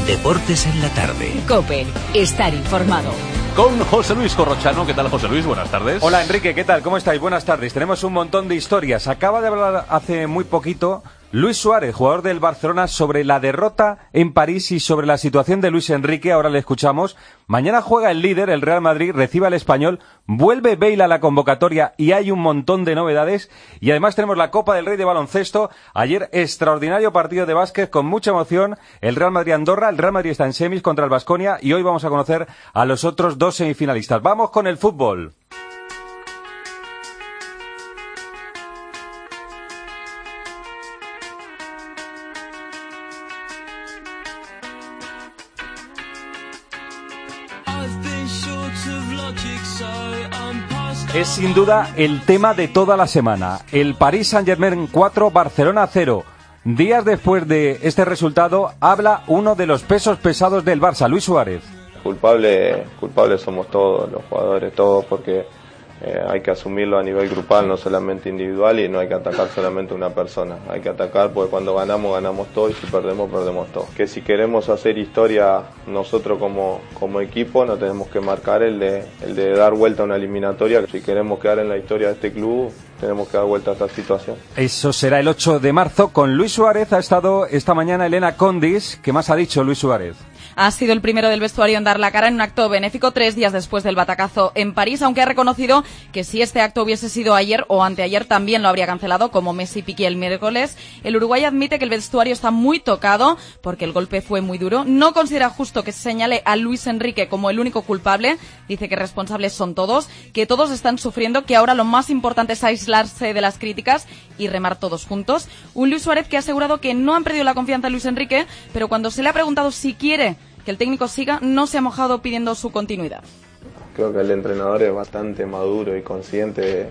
Deportes en la tarde. COPE. Estar informado. Con José Luis Corrochano. ¿Qué tal, José Luis? Buenas tardes. Hola, Enrique. ¿Qué tal? ¿Cómo estáis? Buenas tardes. Tenemos un montón de historias. Acaba de hablar hace muy poquito Luis Suárez, jugador del Barcelona, sobre la derrota en París y sobre la situación de Luis Enrique. Ahora le escuchamos. Mañana juega el líder, el Real Madrid, recibe al Español, vuelve Bale a la convocatoria y hay un montón de novedades. Y además tenemos la Copa del Rey de baloncesto. Ayer, extraordinario partido de básquet con mucha emoción. El Real Madrid-Andorra. El Real Madrid está en semis contra el Baskonia y hoy vamos a conocer a los otros dos semifinalistas. Vamos con el fútbol. Es sin duda el tema de toda la semana. El Paris Saint-Germain 4, Barcelona 0. Días después de este resultado, habla uno de los pesos pesados del Barça, Luis Suárez. Culpables somos todos, los jugadores, todos, porque hay que asumirlo a nivel grupal, no solamente individual, y no hay que atacar solamente a una persona. Hay que atacar porque cuando ganamos todo, y si perdemos todo. Que si queremos hacer historia nosotros como equipo, no tenemos que marcar el de dar vuelta a una eliminatoria. Si queremos quedar en la historia de este club, tenemos que dar vuelta a esta situación. Eso será el 8 de marzo. Con Luis Suárez ha estado esta mañana Elena Condis. ¿Qué más ha dicho Luis Suárez? Ha sido el primero del vestuario en dar la cara en un acto benéfico 3 días después del batacazo en París, aunque ha reconocido que si este acto hubiese sido ayer o anteayer también lo habría cancelado, como Messi y Piqué el miércoles. El uruguay admite que el vestuario está muy tocado porque el golpe fue muy duro. No considera justo que se señale a Luis Enrique como el único culpable. Dice que responsables son todos, que todos están sufriendo, que ahora lo más importante es aislarse de las críticas y remar todos juntos. Un Luis Suárez que ha asegurado que no han perdido la confianza en Luis Enrique, pero cuando se le ha preguntado si quiere que el técnico siga, no se ha mojado pidiendo su continuidad. Creo que el entrenador es bastante maduro y consciente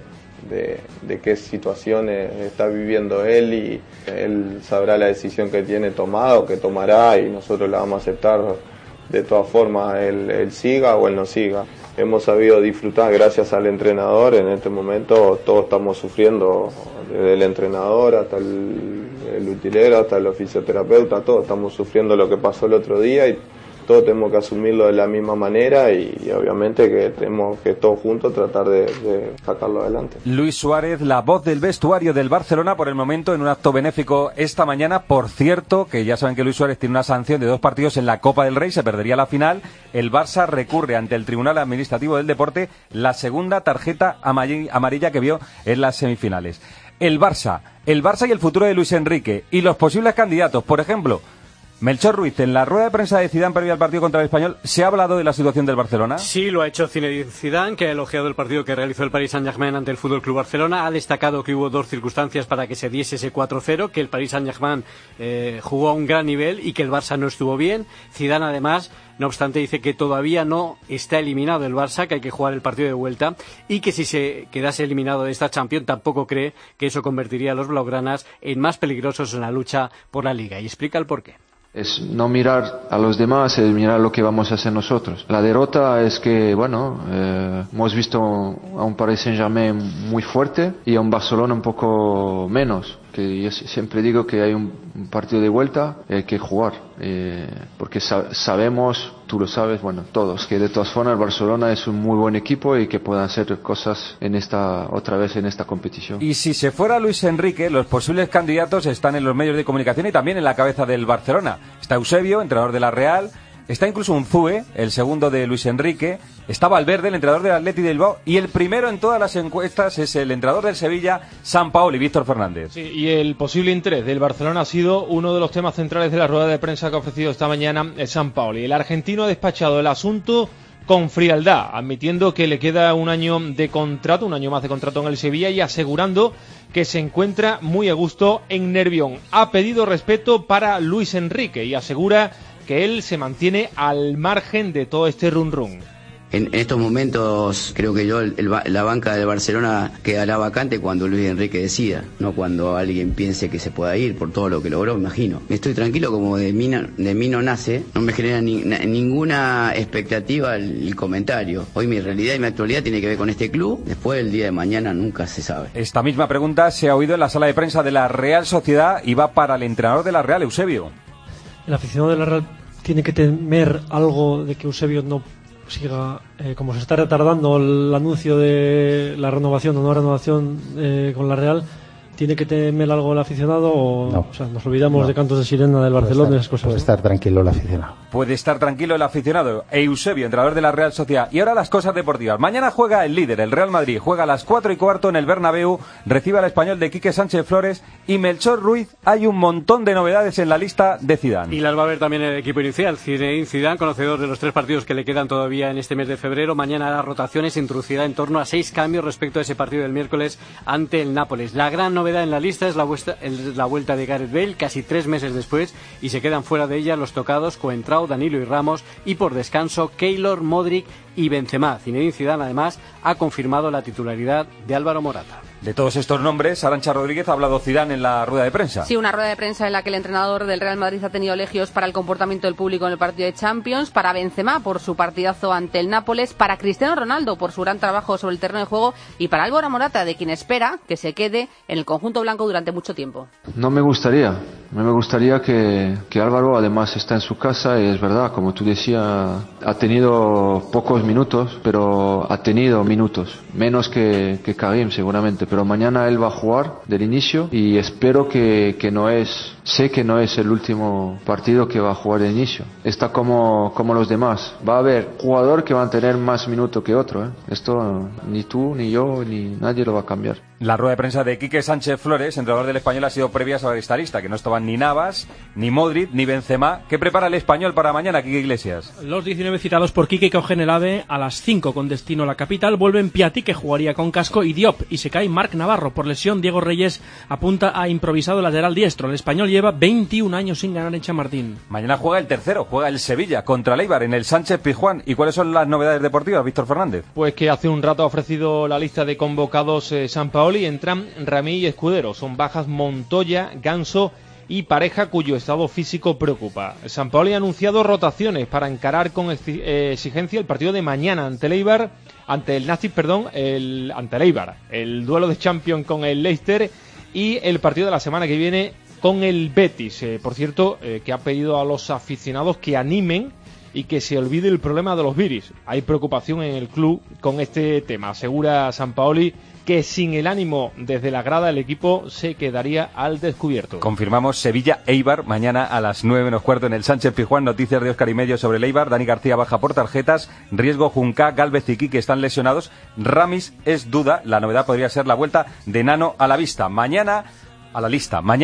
de qué situaciones está viviendo él, y él sabrá la decisión que tiene tomada o que tomará, y nosotros la vamos a aceptar de todas formas, él siga o él no siga. Hemos sabido disfrutar gracias al entrenador. En este momento todos estamos sufriendo, desde el entrenador hasta el utilero, hasta el fisioterapeuta, todos estamos sufriendo lo que pasó el otro día, y todos tenemos que asumirlo de la misma manera, y obviamente que tenemos que todos juntos tratar de sacarlo adelante. Luis Suárez, la voz del vestuario del Barcelona por el momento en un acto benéfico esta mañana. Por cierto, que ya saben que Luis Suárez tiene una sanción de 2 partidos en la Copa del Rey, se perdería la final. El Barça recurre ante el Tribunal Administrativo del Deporte la segunda tarjeta amarilla que vio en las semifinales. El Barça y el futuro de Luis Enrique y los posibles candidatos, por ejemplo, Melchor Ruiz, en la rueda de prensa de Zidane previa al partido contra el Español, ¿se ha hablado de la situación del Barcelona? Sí, lo ha hecho Zinedine Zidane, que ha elogiado el partido que realizó el Paris Saint-Germain ante el FC Barcelona. Ha destacado que hubo 2 circunstancias para que se diese ese 4-0, que el Paris Saint-Germain jugó a un gran nivel y que el Barça no estuvo bien. Zidane, además, no obstante, dice que todavía no está eliminado el Barça, que hay que jugar el partido de vuelta, y que si se quedase eliminado de esta Champions tampoco cree que eso convertiría a los blaugranas en más peligrosos en la lucha por la Liga. Y explica el porqué. Es no mirar a los demás, es mirar lo que vamos a hacer nosotros. La derrota es que, hemos visto a un Paris Saint-Germain muy fuerte y a un Barcelona un poco menos. Que yo siempre digo que hay un partido de vuelta, hay que jugar, porque sabemos, tú lo sabes, todos, que de todas formas el Barcelona es un muy buen equipo y que puedan hacer cosas otra vez en esta competición. Y si se fuera Luis Enrique, los posibles candidatos están en los medios de comunicación y también en la cabeza del Barcelona. Está Eusebio, entrenador de la Real. Está incluso Unzue, el segundo de Luis Enrique. Está Valverde, el entrenador del Athletic de Bilbao. Y el primero en todas las encuestas es el entrenador del Sevilla, Sampaoli, Víctor Fernández. Sí, y el posible interés del Barcelona ha sido uno de los temas centrales de la rueda de prensa que ha ofrecido esta mañana Sampaoli. El argentino ha despachado el asunto con frialdad, admitiendo que le queda un año más de contrato en el Sevilla, y asegurando que se encuentra muy a gusto en Nervión. Ha pedido respeto para Luis Enrique y asegura que él se mantiene al margen de todo este run-run. En estos momentos creo que la banca del Barcelona quedará vacante cuando Luis Enrique decida, no cuando alguien piense que se pueda ir por todo lo que logró, me imagino. Estoy tranquilo, como de mí no nace, no me genera ninguna expectativa el comentario. Hoy mi realidad y mi actualidad tiene que ver con este club, después el día de mañana nunca se sabe. Esta misma pregunta se ha oído en la sala de prensa de la Real Sociedad y va para el entrenador de la Real, Eusebio. El aficionado de la Real tiene que temer algo de que Eusebio no siga, como se está retardando el anuncio de la renovación o no renovación con la Real? ¿Tiene que temer algo el aficionado o sea, nos olvidamos de cantos de sirena del Barcelona y esas cosas? Puede estar tranquilo el aficionado. Puede estar tranquilo el aficionado. Eusebio, entrenador de la Real Sociedad. Y ahora las cosas deportivas. Mañana juega el líder, el Real Madrid. Juega a las 4:15 en el Bernabéu. Recibe al Español de Quique Sánchez Flores y Melchor Ruiz. Hay un montón de novedades en la lista de Zidane. Y las va a ver también el equipo inicial. Zinedine Zidane, conocedor de los 3 partidos que le quedan todavía en este mes de febrero. Mañana hará rotaciones, introducirá en torno a 6 cambios respecto a ese partido del miércoles ante el Nápoles. La gran novedad en la lista es la vuelta de Gareth Bale, casi 3 meses después, y se quedan fuera de ella los tocados Coentrao, Danilo y Ramos, y por descanso Keylor, Modric y Benzema. Zinedine Zidane además ha confirmado la titularidad de Álvaro Morata. De todos estos nombres, Arantxa Rodríguez ha hablado Zidane en la rueda de prensa. Sí, una rueda de prensa en la que el entrenador del Real Madrid ha tenido elogios para el comportamiento del público en el partido de Champions, para Benzema por su partidazo ante el Nápoles, para Cristiano Ronaldo por su gran trabajo sobre el terreno de juego y para Álvaro Morata, de quien espera que se quede en el conjunto blanco durante mucho tiempo. No me gustaría que Álvaro además está en su casa y es verdad, como tú decías, ha tenido pocos minutos, pero ha tenido minutos, menos que Karim seguramente, pero mañana él va a jugar del inicio y espero que no es el último partido que va a jugar de inicio. Está como los demás, va a haber jugador que va a tener más minutos que otro, Esto ni tú, ni yo, ni nadie lo va a cambiar. La rueda de prensa de Quique Sánchez Flores, entrenador del Español, ha sido previa a esta lista, que no estaban ni Navas, ni Modric, ni Benzema. ¿Qué prepara el Español para mañana, Quique Iglesias? Los 19 citados por Quique cogen el AVE a las 5 con destino a la capital. Vuelven Piatti, que jugaría con Casco, y Diop, y se cae Marc Navarro por lesión. Diego Reyes apunta a improvisado lateral diestro. El Español lleva 21 años sin ganar en Chamartín. Mañana juega el tercero, juega el Sevilla contra el Eibar en el Sánchez Pizjuán. ¿Y cuáles son las novedades deportivas, Víctor Fernández? Pues que hace un rato ha ofrecido la lista de convocados Sampaoli. Entran Ramí y Escudero. Son bajas Montoya, Ganso y Pareja, cuyo estado físico preocupa. Sampaoli ha anunciado rotaciones para encarar con exigencia el partido de mañana ante el Eibar, ante el Eibar, el duelo de Champions con el Leicester y el partido de la semana que viene con el Betis. Por cierto, que ha pedido a los aficionados que animen y que se olvide el problema de los viris. Hay preocupación en el club con este tema. Asegura Sampaoli que sin el ánimo desde la grada el equipo se quedaría al descubierto. Confirmamos Sevilla-Eibar mañana a las 9:15 en el Sánchez Pizjuán. Noticias de Óscar y Medio sobre el Eibar. Dani García baja por tarjetas. Riesgo Junca, Gálvez y Quique están lesionados. Ramis es duda. La novedad podría ser la vuelta de Nano a la vista. Mañana a la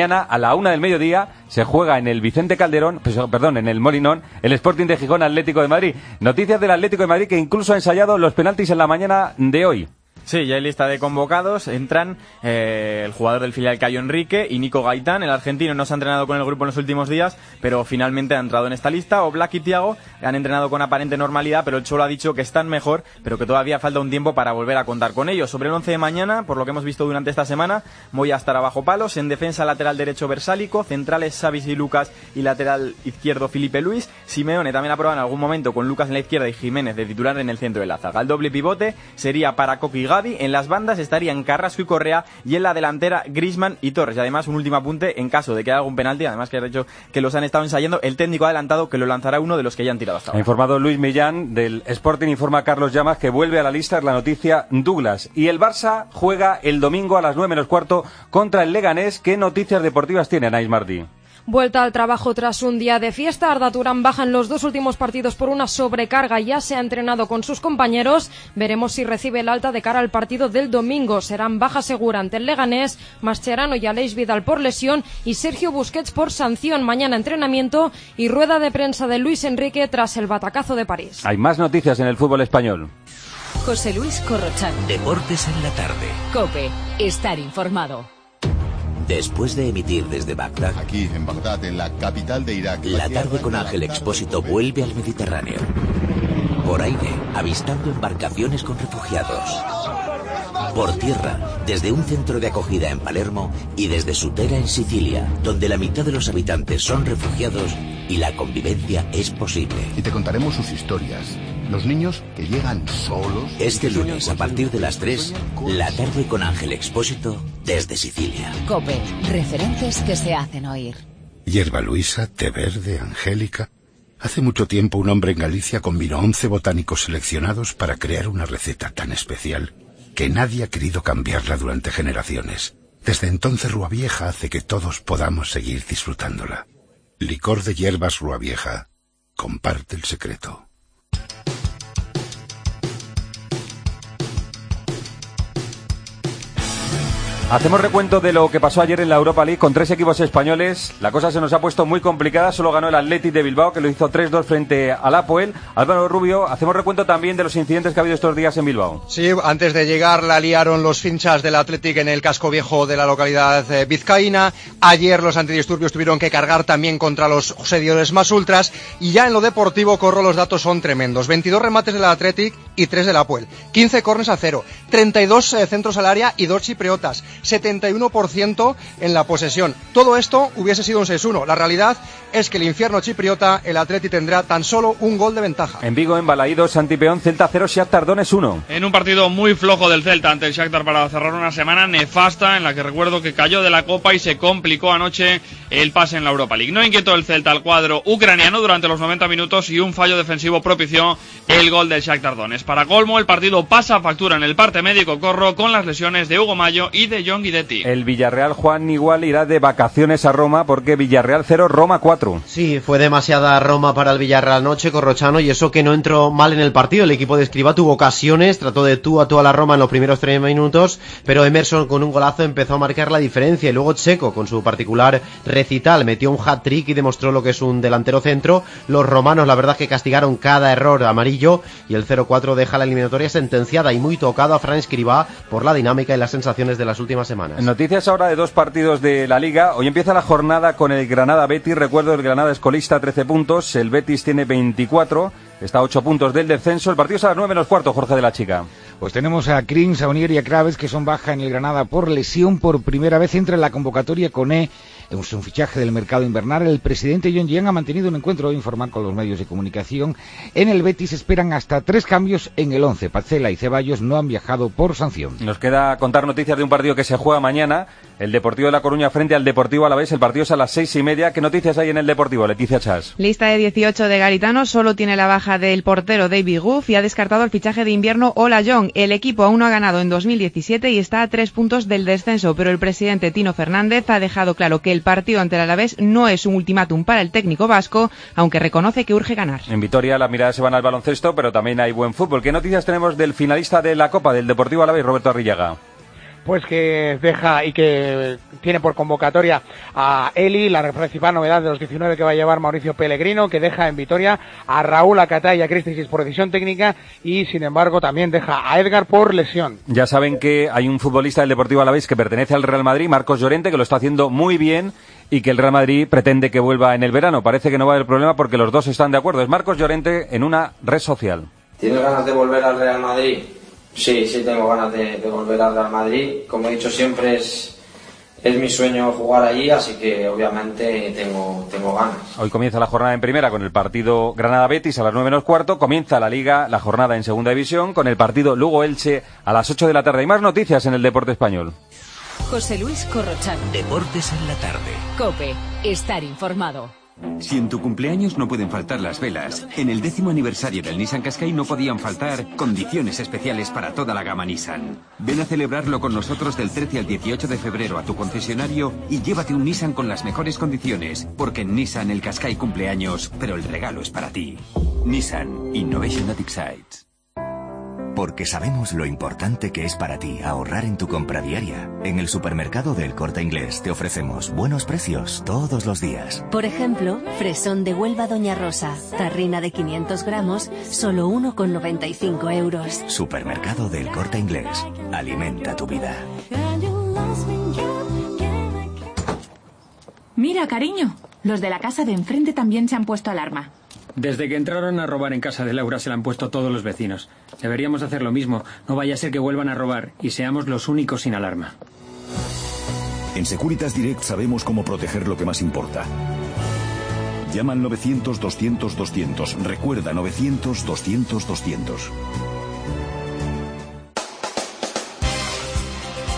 la 1:00 p.m. se juega en el Vicente Calderón, en el Molinón, el Sporting de Gijón Atlético de Madrid. Noticias del Atlético de Madrid, que incluso ha ensayado los penaltis en la mañana de hoy. Sí, ya hay lista de convocados. Entran el jugador del filial Cayo Henrique y Nico Gaitán. El argentino no se ha entrenado con el grupo en los últimos días, pero finalmente ha entrado en esta lista. Oblak y Thiago han entrenado con aparente normalidad, pero el Cholo ha dicho que están mejor, pero que todavía falta un tiempo para volver a contar con ellos. Sobre el 11 de mañana, por lo que hemos visto durante esta semana, Moya estará bajo palos. En defensa, lateral derecho Versálico, centrales Savic y Lucas, y lateral izquierdo Felipe Luis. Simeone también ha probado en algún momento con Lucas en la izquierda y Jiménez de titular en el centro de la zaga. El doble pivote sería para Coque y Gavi. En las bandas estarían Carrasco y Correa, y en la delantera Griezmann y Torres. Y además un último apunte, en caso de que haya algún penalti, además que ha dicho que los han estado ensayando, el técnico ha adelantado que lo lanzará uno de los que ya han tirado hasta ahora. Ha informado Luis Millán del Sporting, informa Carlos Llamas que vuelve a la lista, es la noticia Douglas. Y el Barça juega el domingo a las 9:15 contra el Leganés. ¿Qué noticias deportivas tiene Anaís Martí? Vuelta al trabajo tras un día de fiesta. Arda Turán baja en los 2 últimos partidos por una sobrecarga. Ya se ha entrenado con sus compañeros. Veremos si recibe el alta de cara al partido del domingo. Serán baja segura ante el Leganés, Mascherano y Aleix Vidal por lesión y Sergio Busquets por sanción. Mañana entrenamiento y rueda de prensa de Luis Enrique tras el batacazo de París. Hay más noticias en el fútbol español. José Luis Corrochano. Deportes en la tarde. COPE. Estar informado. Después de emitir desde Bagdad, aquí en Bagdad, en la capital de Irak, La tarde con Ángel Expósito vuelve al Mediterráneo. Por aire, avistando embarcaciones con refugiados. Por tierra, desde un centro de acogida en Palermo y desde Sutera en Sicilia, donde la mitad de los habitantes son refugiados y la convivencia es posible. Y te contaremos sus historias. Los niños que llegan solos. Este lunes, a partir de las 3, La tarde con Ángel Expósito desde Sicilia. COPE. Referentes que se hacen oír. Hierba Luisa, té verde, angélica. Hace mucho tiempo un hombre en Galicia combinó 11 botánicos seleccionados para crear una receta tan especial que nadie ha querido cambiarla durante generaciones. Desde entonces Rúa Vieja hace que todos podamos seguir disfrutándola. Licor de hierbas Rúa Vieja. Comparte el secreto. Hacemos recuento de lo que pasó ayer en la Europa League con 3 equipos españoles. La cosa se nos ha puesto muy complicada. Solo ganó el Athletic de Bilbao, que lo hizo 3-2 frente al Apoel. Álvaro Rubio, hacemos recuento también de los incidentes que ha habido estos días en Bilbao. Sí, antes de llegar la liaron los hinchas del Athletic en el casco viejo de la localidad vizcaína. Ayer los antidisturbios tuvieron que cargar también contra los seguidores más ultras. Y ya en lo deportivo, Corro, los datos son tremendos. 22 remates del Athletic y 3 del Apoel. 15 córners a 0. 32 centros al área y 2 chipriotas. 71% en la posesión. Todo esto hubiese sido un 6-1. La realidad es que el infierno chipriota, el Atleti tendrá tan solo un gol de ventaja. En Vigo, en Balaídos, Santi Peón, Celta 0, Shakhtar Donetsk 1. En un partido muy flojo del Celta ante el Shakhtar para cerrar una semana nefasta en la que recuerdo que cayó de la Copa y se complicó anoche el pase en la Europa League. No inquietó el Celta al cuadro ucraniano durante los 90 minutos y un fallo defensivo propició el gol del Shakhtar Donetsk. Para colmo, el partido pasa factura en el parte médico, Corro, con las lesiones de Hugo Mayo y de John Guidetti. El Villarreal, Juan, igual irá de vacaciones a Roma porque Villarreal 0, Roma 4. Sí, fue demasiada Roma para el Villarreal anoche, Corrochano, y eso que no entró mal en el partido. El equipo de Escribá tuvo ocasiones, trató de tú a tú a la Roma en los primeros 3 minutos, pero Emerson con un golazo empezó a marcar la diferencia y luego Checo con su particular recital metió un hat-trick y demostró lo que es un delantero centro. Los romanos la verdad que castigaron cada error amarillo y el 0-4 deja la eliminatoria sentenciada y muy tocado a Fran Escribá por la dinámica y las sensaciones de las últimas semanas. Noticias ahora de 2 partidos de la Liga. Hoy empieza la jornada con el Granada-Betis. Recuerdo, el Granada es colista, 13 puntos. El Betis tiene 24. Está a 8 puntos del descenso. El partido es a las 9:15, Jorge de la Chica. Pues tenemos a Krins, a Unier y a Kraves, que son baja en el Granada por lesión. Por primera vez entra en la convocatoria Koné. Es un fichaje del mercado invernal. El presidente John Gian ha mantenido un encuentro informal con los medios de comunicación. En el Betis esperan hasta 3 cambios en el 11. Pacela y Ceballos no han viajado por sanción. Nos queda contar noticias de un partido que se juega mañana. El Deportivo de La Coruña frente al Deportivo Alavés. El partido es a las 6:30. ¿Qué noticias hay en el Deportivo, Leticia Chas? Lista de 18 de Garitano. Solo tiene la baja del portero David Guff y ha descartado el fichaje de invierno Ola Young. El equipo aún no ha ganado en 2017 y está a 3 puntos del descenso, pero el presidente Tino Fernández ha dejado claro que el partido ante el Alavés no es un ultimátum para el técnico vasco, aunque reconoce que urge ganar. En Vitoria las miradas se van al baloncesto, pero también hay buen fútbol. ¿Qué noticias tenemos del finalista de la Copa, del Deportivo Alavés, Roberto Arrillaga? Pues que deja y que tiene por convocatoria a Eli, la principal novedad de los 19 que va a llevar Mauricio Pellegrino, que deja en Vitoria a Raúl Acatá y a Cristisis por decisión técnica y sin embargo también deja a Edgar por lesión. Ya saben que hay un futbolista del Deportivo Alavés que pertenece al Real Madrid, Marcos Llorente, que lo está haciendo muy bien y que el Real Madrid pretende que vuelva en el verano. Parece que no va a haber problema porque los dos están de acuerdo. Es Marcos Llorente en una red social. ¿Tienes ganas de volver al Real Madrid? Sí, tengo ganas de volver al Real Madrid. Como he dicho siempre, es mi sueño jugar allí, así que obviamente tengo ganas. Hoy comienza la jornada en primera con el partido Granada-Betis a las 9:15. Comienza la Liga, la jornada en segunda división, con el partido Lugo-Elche a las 8 de la tarde. Hay más noticias en el deporte español. José Luis Corrochano. Deportes en la tarde. COPE. Estar informado. Si en tu cumpleaños no pueden faltar las velas, en el 10º aniversario del Nissan Qashqai no podían faltar condiciones especiales para toda la gama Nissan. Ven a celebrarlo con nosotros del 13 al 18 de febrero a tu concesionario y llévate un Nissan con las mejores condiciones, porque en Nissan el Qashqai cumpleaños, pero el regalo es para ti. Nissan Innovation that excites. Porque sabemos lo importante que es para ti ahorrar en tu compra diaria. En el supermercado del Corte Inglés te ofrecemos buenos precios todos los días. Por ejemplo, fresón de Huelva Doña Rosa, tarrina de 500 gramos, solo 1,95 €. Supermercado del Corte Inglés. Alimenta tu vida. Mira, cariño, los de la casa de enfrente también se han puesto alarma. Desde que entraron a robar en casa de Laura se la han puesto todos los vecinos. Deberíamos hacer lo mismo. No vaya a ser que vuelvan a robar y seamos los únicos sin alarma. En Securitas Direct sabemos cómo proteger lo que más importa. Llama al 900-200-200. Recuerda, 900-200-200.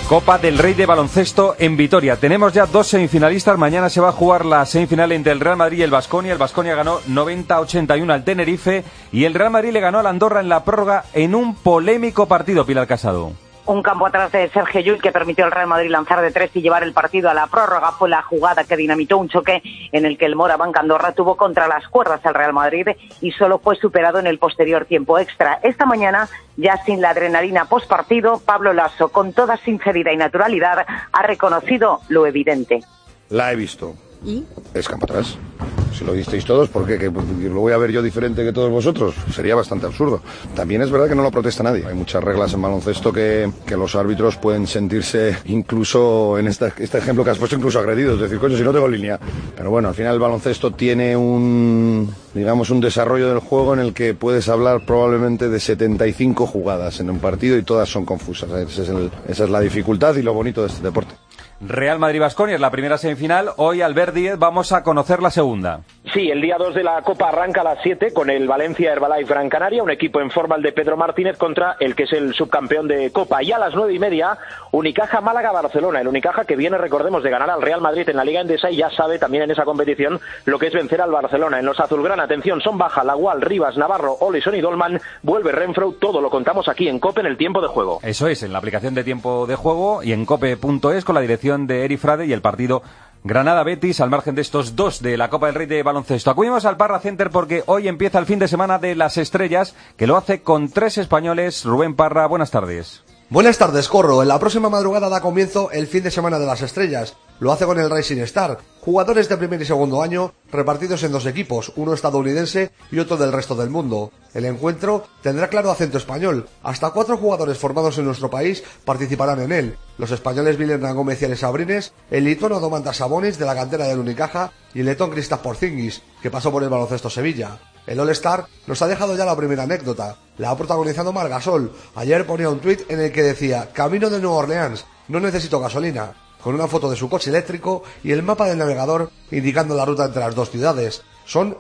Copa del Rey de baloncesto en Vitoria. Tenemos ya 2 semifinalistas. Mañana se va a jugar la semifinal entre el Real Madrid y el Baskonia. El Baskonia ganó 90-81 al Tenerife y el Real Madrid le ganó al Andorra en la prórroga en un polémico partido, Pilar Casado. Un campo atrás de Sergio Llull que permitió al Real Madrid lanzar de 3 y llevar el partido a la prórroga. Fue la jugada que dinamitó un choque en el que el Morabanc Andorra tuvo contra las cuerdas al Real Madrid y solo fue superado en el posterior tiempo extra. Esta mañana, ya sin la adrenalina postpartido, Pablo Lasso, con toda sinceridad y naturalidad, ha reconocido lo evidente. La he visto. ¿Y? Es campo atrás. Si lo visteis todos, ¿por qué? ¿Que lo voy a ver yo diferente que todos vosotros? Sería bastante absurdo. También es verdad que no lo protesta nadie. Hay muchas reglas en baloncesto que los árbitros pueden sentirse incluso, en este ejemplo que has puesto, incluso agredidos. Es decir, coño, si no tengo línea. Pero bueno, al final el baloncesto tiene un desarrollo del juego en el que puedes hablar probablemente de 75 jugadas en un partido y todas son confusas. Esa es la dificultad y lo bonito de este deporte. Real Madrid-Baskonia es la primera semifinal. Hoy al ver 10 vamos a conocer la segunda. Sí, el día 2 de la Copa arranca a las 7 con el Valencia Herbalife Gran Canaria, un equipo en forma el de Pedro Martínez contra el que es el subcampeón de Copa. Y a las 9:30, Unicaja Málaga-Barcelona. El Unicaja que viene, recordemos, de ganar al Real Madrid en la Liga Endesa y ya sabe también en esa competición lo que es vencer al Barcelona. En los azulgrana, atención, son baja Lagual, Rivas, Navarro, Olison y Dolman. Vuelve Renfro, todo lo contamos aquí en COPE en el tiempo de juego. Eso es, en la aplicación de tiempo de juego y en cope.es con la dirección de Eri Frade y el partido Granada-Betis, al margen de estos 2 de la Copa del Rey de baloncesto. Acudimos al Parra Center porque hoy empieza el fin de semana de las estrellas, que lo hace con 3 españoles. Rubén Parra, buenas tardes. Buenas tardes, Corro. En la próxima madrugada da comienzo el fin de semana de las estrellas. Lo hace con el Rising Star, jugadores de primer y segundo año repartidos en 2 equipos, uno estadounidense y otro del resto del mundo. El encuentro tendrá claro acento español. Hasta 4 jugadores formados en nuestro país participarán en él. Los españoles Vilen Gómez y Alex Sabrines, el lituano Domantas Sabonis de la cantera del Unicaja y el letón Kristaps Porzingis, que pasó por el baloncesto Sevilla. El All-Star nos ha dejado ya la primera anécdota. La ha protagonizado Marc Gasol. Ayer ponía un tuit en el que decía: camino de Nueva Orleans, no necesito gasolina, con una foto de su coche eléctrico y el mapa del navegador indicando la ruta entre las 2 ciudades. Son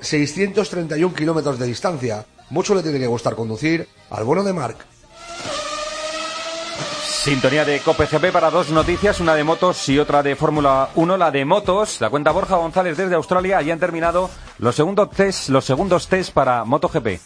631 kilómetros de distancia. Mucho le tiene que gustar conducir al bueno de Marc. Sintonía de COPE GP para 2 noticias, una de motos y otra de Fórmula 1. La de motos, la cuenta Borja González desde Australia. Allí han terminado los segundos test para MotoGP.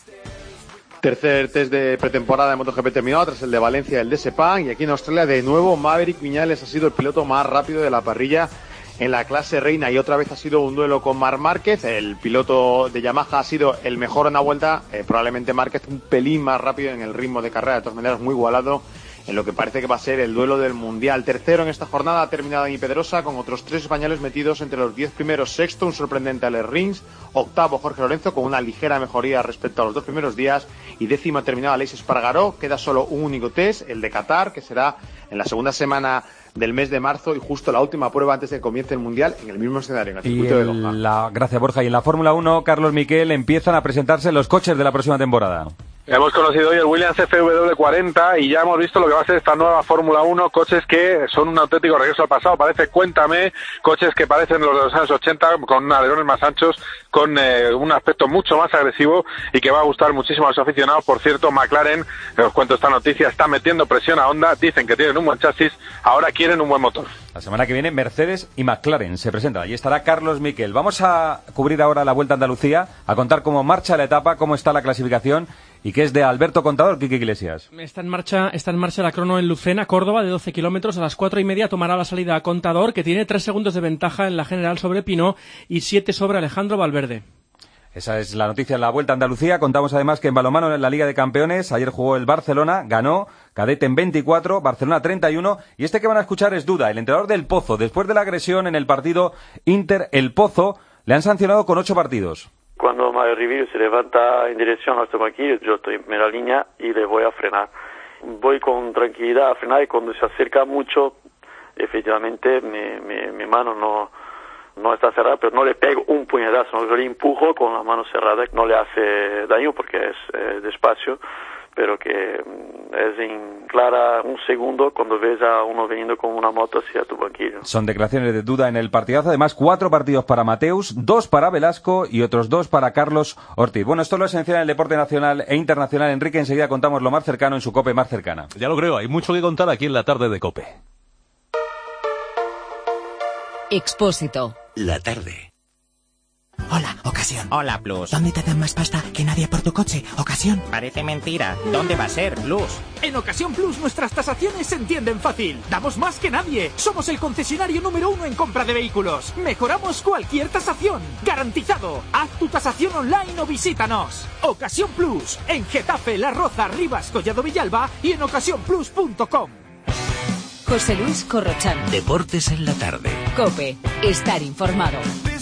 Tercer test de pretemporada de MotoGP terminado tras el de Valencia y el de Sepang. Y aquí en Australia de nuevo Maverick Viñales ha sido el piloto más rápido de la parrilla en la clase reina y otra vez ha sido un duelo con Marc Márquez. El piloto de Yamaha ha sido el mejor en la vuelta, probablemente Márquez un pelín más rápido en el ritmo de carrera, de todas maneras muy igualado en lo que parece que va a ser el duelo del Mundial. Tercero en esta jornada ha terminado Dani Pedrosa con otros 3 españoles metidos entre los 10 primeros. Sexto, un sorprendente Alex Rins. Octavo, Jorge Lorenzo con una ligera mejoría respecto a los 2 primeros días. Y décimo ha terminado Aleix Espargaró. Queda solo un único test, el de Qatar, que será en la segunda semana del mes de marzo y justo la última prueba antes de que comience el Mundial en el mismo escenario, en el circuito de Doha. Gracias, Borja. Y en la Fórmula 1, Carlos Miquel, empiezan a presentarse los coches de la próxima temporada. Hemos conocido hoy el Williams FW40 y ya hemos visto lo que va a ser esta nueva Fórmula 1, coches que son un auténtico regreso al pasado, parece Cuéntame, coches que parecen los de los años 80, con alerones más anchos, con un aspecto mucho más agresivo y que va a gustar muchísimo a los aficionados. Por cierto, McLaren, os cuento esta noticia, está metiendo presión a Honda, dicen que tienen un buen chasis, ahora quieren un buen motor. La semana que viene Mercedes y McLaren se presentan, allí estará Carlos Miquel. Vamos a cubrir ahora la Vuelta a Andalucía, a contar cómo marcha la etapa, cómo está la clasificación y que es de Alberto Contador. Quique Iglesias. Está en marcha la crono en Lucena, Córdoba, de 12 kilómetros. A las 4:30 tomará la salida a Contador, que tiene 3 segundos de ventaja en la general sobre Pinó y 7 sobre Alejandro Valverde. Esa es la noticia en la Vuelta a Andalucía. Contamos además que en balonmano en la Liga de Campeones ayer jugó el Barcelona, ganó, cadete en 24, Barcelona 31, y este que van a escuchar es Duda, el entrenador del Pozo. Después de la agresión en el partido Inter-El Pozo, le han sancionado con 8 partidos. Cuando Mario Rivillo se levanta en dirección al banquillo, yo estoy en primera línea y le voy a frenar. Voy con tranquilidad a frenar y cuando se acerca mucho, efectivamente mi mano no está cerrada, pero no le pego un puñetazo, no, yo le empujo con la mano cerrada, no le hace daño porque es despacio, pero que es en clara un segundo cuando ves a uno veniendo con una moto hacia tu banquillo. Son declaraciones de Duda en el partidazo, además 4 partidos para Mateus, 2 para Velasco y otros 2 para Carlos Ortiz. Bueno, esto es lo esencial en el deporte nacional e internacional. Enrique, enseguida contamos lo más cercano en su COPE más cercana. Ya lo creo, hay mucho que contar aquí en la tarde de COPE. Expósito. La tarde. Hola, Ocasión. Hola, Plus. ¿Dónde te dan más pasta que nadie por tu coche? Ocasión. Parece mentira. ¿Dónde va a ser, Plus? En Ocasión Plus nuestras tasaciones se entienden fácil. Damos más que nadie. Somos el concesionario número 1 en compra de vehículos. Mejoramos cualquier tasación. Garantizado. Haz tu tasación online o visítanos. Ocasión Plus. En Getafe, La Roza, Rivas, Collado Villalba y en ocasiónplus.com. José Luis Corrochano. Deportes en la tarde. COPE. Estar informado.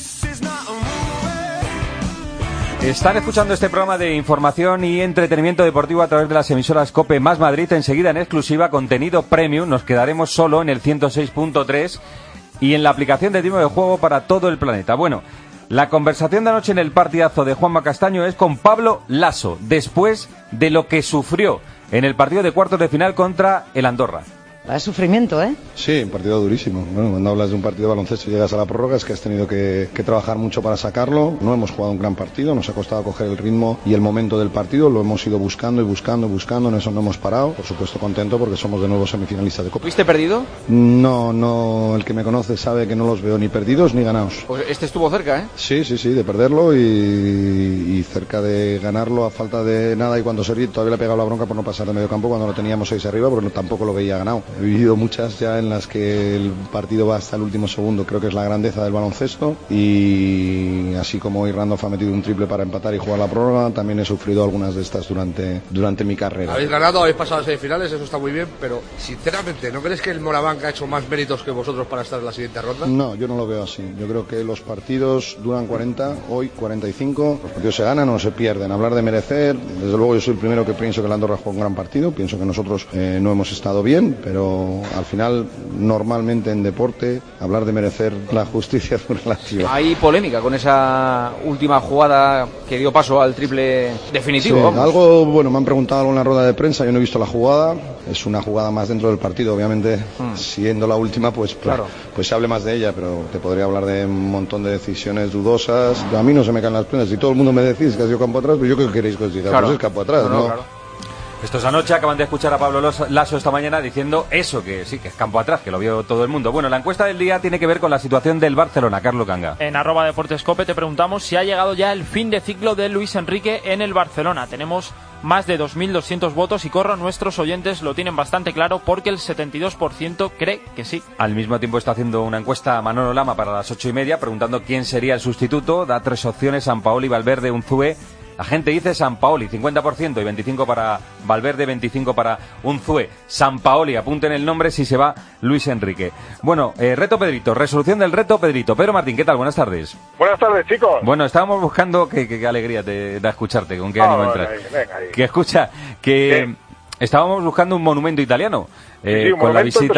Están escuchando este programa de información y entretenimiento deportivo a través de las emisoras COPE más Madrid. Enseguida, en exclusiva, contenido premium. Nos quedaremos solo en el 106.3 y en la aplicación de Tiempo de Juego para todo el planeta. Bueno, la conversación de anoche en el partidazo de Juanma Castaño es con Pablo Laso, después de lo que sufrió en el partido de cuartos de final contra el Andorra. Es sufrimiento, ¿eh? Sí, un partido durísimo. Bueno, cuando hablas de un partido de baloncesto y llegas a la prórroga es que has tenido que trabajar mucho para sacarlo. No hemos jugado un gran partido, nos ha costado coger el ritmo y el momento del partido. Lo hemos ido buscando, en eso no hemos parado. Por supuesto contento porque somos de nuevo semifinalistas de Copa. ¿Viste perdido? No, el que me conoce sabe que no los veo ni perdidos ni ganados. Pues este estuvo cerca, ¿eh? Sí, de perderlo y cerca de ganarlo a falta de nada, y cuando se ríe todavía le ha pegado la bronca por no pasar de medio campo cuando lo teníamos 6 arriba, porque tampoco lo veía ganado. He vivido muchas ya en las que el partido va hasta el último segundo. Creo que es la grandeza del baloncesto, y así como hoy Randolph ha metido un triple para empatar y jugar la prórroga, también he sufrido algunas de estas durante mi carrera. Habéis ganado, habéis pasado a semifinales, eso está muy bien, pero sinceramente, ¿no crees que el Moraván ha hecho más méritos que vosotros para estar en la siguiente ronda? No, yo no lo veo así. Yo creo que los partidos duran 40, hoy 45, los partidos se ganan o no se pierden. Hablar de merecer, desde luego yo soy el primero que pienso que el Andorra juega un gran partido, pienso que nosotros no hemos estado bien, pero al final, normalmente en deporte, hablar de merecer la justicia es muy relativo. Hay polémica con esa última jugada que dio paso al triple definitivo. Sí, algo, bueno, me han preguntado algo en la rueda de prensa, yo no he visto la jugada, es una jugada más dentro del partido, obviamente, siendo la última, pues se hable más de ella, pero te podría hablar de un montón de decisiones dudosas. A mí no se me caen las prendas, si todo el mundo me decís que ha sido campo atrás, pues yo qué queréis que os diga, pues es campo atrás, ¿no? Claro. Esto es anoche, acaban de escuchar a Pablo Laso esta mañana diciendo eso, que sí, que es campo atrás, que lo vio todo el mundo. Bueno, la encuesta del día tiene que ver con la situación del Barcelona. Carlos Ganga. En @deportescope te preguntamos si ha llegado ya el fin de ciclo de Luis Enrique en el Barcelona. Tenemos más de 2.200 votos y nuestros oyentes lo tienen bastante claro porque el 72% cree que sí. Al mismo tiempo está haciendo una encuesta Manolo Lama para las 8:30 preguntando quién sería el sustituto. Da 3 opciones: Sampaoli, Valverde, Unzue. La gente dice Sampaoli, 50%, y 25% para Valverde, 25% para Unzue. Sampaoli, apunten el nombre si se va Luis Enrique. Bueno, reto Pedrito, resolución del reto Pedrito. Pedro Martín, ¿qué tal? Buenas tardes. Buenas tardes, chicos. Bueno, estábamos buscando, qué alegría te da escucharte, con qué ánimo entras. Venga, ahí. Que escucha, que estábamos buscando un monumento italiano, sí, un con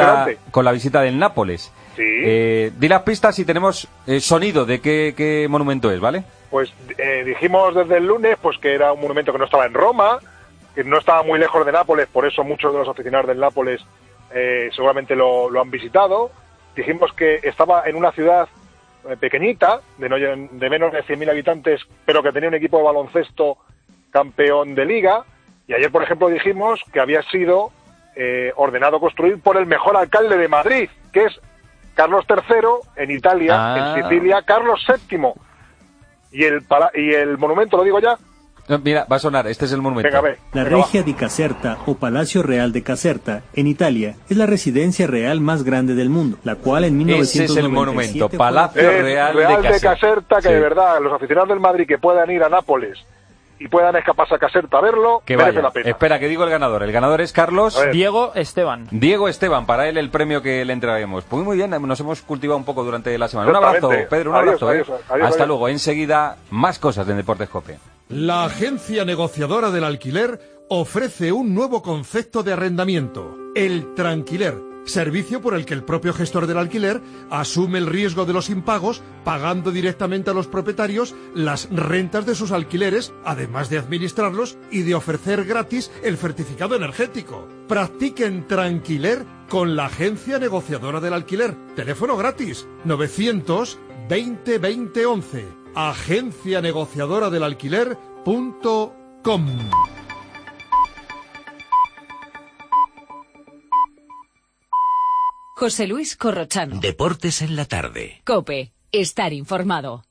la visita del Nápoles. Sí. Di las pistas y tenemos sonido de qué monumento es, ¿vale? Pues dijimos desde el lunes pues que era un monumento que no estaba en Roma, que no estaba muy lejos de Nápoles, por eso muchos de los aficionados del Nápoles seguramente lo han visitado. Dijimos que estaba en una ciudad pequeñita, de menos de 100.000 habitantes, pero que tenía un equipo de baloncesto campeón de liga. Y ayer, por ejemplo, dijimos que había sido ordenado construir por el mejor alcalde de Madrid, que es Carlos III, en Italia, en Sicilia, Carlos VII. Y el monumento, ¿lo digo ya? No, mira, va a sonar, este es el monumento. Venga, ve. La Regia di Caserta, o Palacio Real de Caserta, en Italia, es la residencia real más grande del mundo, la cual en 1997... Ese es el monumento, Palacio Real de Caserta, que sí. De verdad, los aficionados del Madrid que puedan ir a Nápoles y puedan escaparse a Caserta a verlo, que merece vaya. La pena. Espera, que digo el ganador. El ganador es Carlos... Diego Esteban. Diego Esteban, para él el premio que le entregaremos. Pues muy bien, nos hemos cultivado un poco durante la semana. Un abrazo, Pedro, un abrazo. Adiós. Hasta luego. Enseguida, más cosas de Deportes COPE. La agencia negociadora del alquiler ofrece un nuevo concepto de arrendamiento, el tranquiler. Servicio por el que el propio gestor del alquiler asume el riesgo de los impagos, pagando directamente a los propietarios las rentas de sus alquileres, además de administrarlos y de ofrecer gratis el certificado energético. Practiquen tranquiler con la agencia negociadora del alquiler. Teléfono gratis 920 20 11. Agencia negociadora del alquiler.com. José Luis Corrochano. Deportes en la tarde. COPE. Estar informado.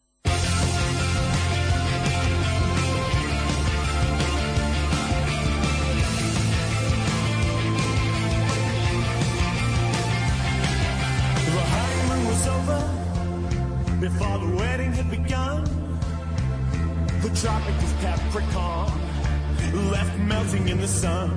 Before the wedding had begun, the tropic of Capricorn left melting in the sun.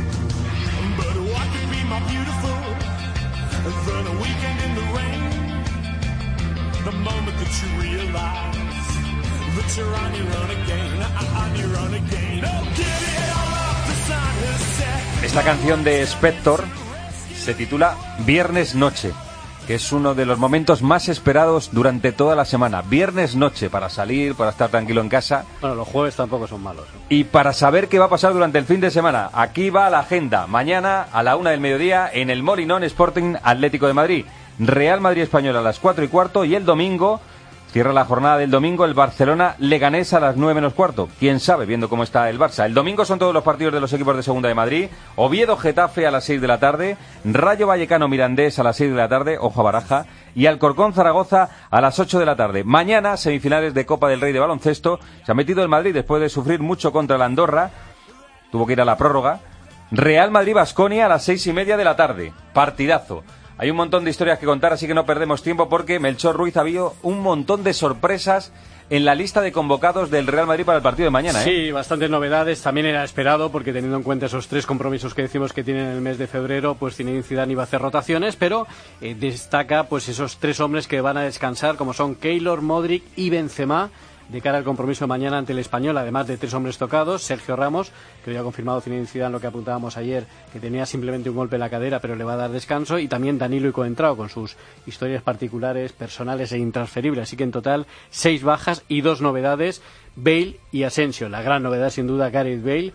But what could be more beautiful than a weekend in the rain? The moment that you realize that you're on your own again, on your own again. Oh, give it all up, the sun has set. Esta canción de Spector se titula Viernes Noche, que es uno de los momentos más esperados durante toda la semana. Viernes noche, para salir, para estar tranquilo en casa. Bueno, los jueves tampoco son malos, ¿eh? Y para saber qué va a pasar durante el fin de semana. Aquí va la agenda. Mañana a la 1 del mediodía en el Molinón Sporting Atlético de Madrid. Real Madrid Español a las 4:15 y el domingo, cierra la jornada del domingo, el Barcelona Leganés a las 9:15. Quién sabe, viendo cómo está el Barça. El domingo son todos los partidos de los equipos de segunda de Madrid. Oviedo Getafe a las 6 de la tarde. Rayo Vallecano Mirandés a las 6 de la tarde. Ojo a Baraja. Y Alcorcón Zaragoza a las 8 de la tarde. Mañana, semifinales de Copa del Rey de baloncesto. Se ha metido el Madrid después de sufrir mucho contra el Andorra. Tuvo que ir a la prórroga. Real Madrid-Baskonia a las 6:30 de la tarde. Partidazo. Hay un montón de historias que contar, así que no perdemos tiempo porque Melchor Ruiz ha habido un montón de sorpresas en la lista de convocados del Real Madrid para el partido de mañana, ¿eh? Sí, bastantes novedades. También era esperado porque teniendo en cuenta esos 3 compromisos que decimos que tienen en el mes de febrero, pues Zinedine Zidane iba a hacer rotaciones, pero destaca pues esos 3 hombres que van a descansar, como son Keylor, Modric y Benzema, de cara al compromiso de mañana ante el Español, además de 3 hombres tocados. Sergio Ramos, que hoy ha confirmado Zinedine Zidane lo que apuntábamos ayer, que tenía simplemente un golpe en la cadera, pero le va a dar descanso, y también Danilo y Coentrao, con sus historias particulares, personales e intransferibles. Así que en total 6 bajas y 2 novedades, Bale y Asensio. La gran novedad, sin duda, Gareth Bale,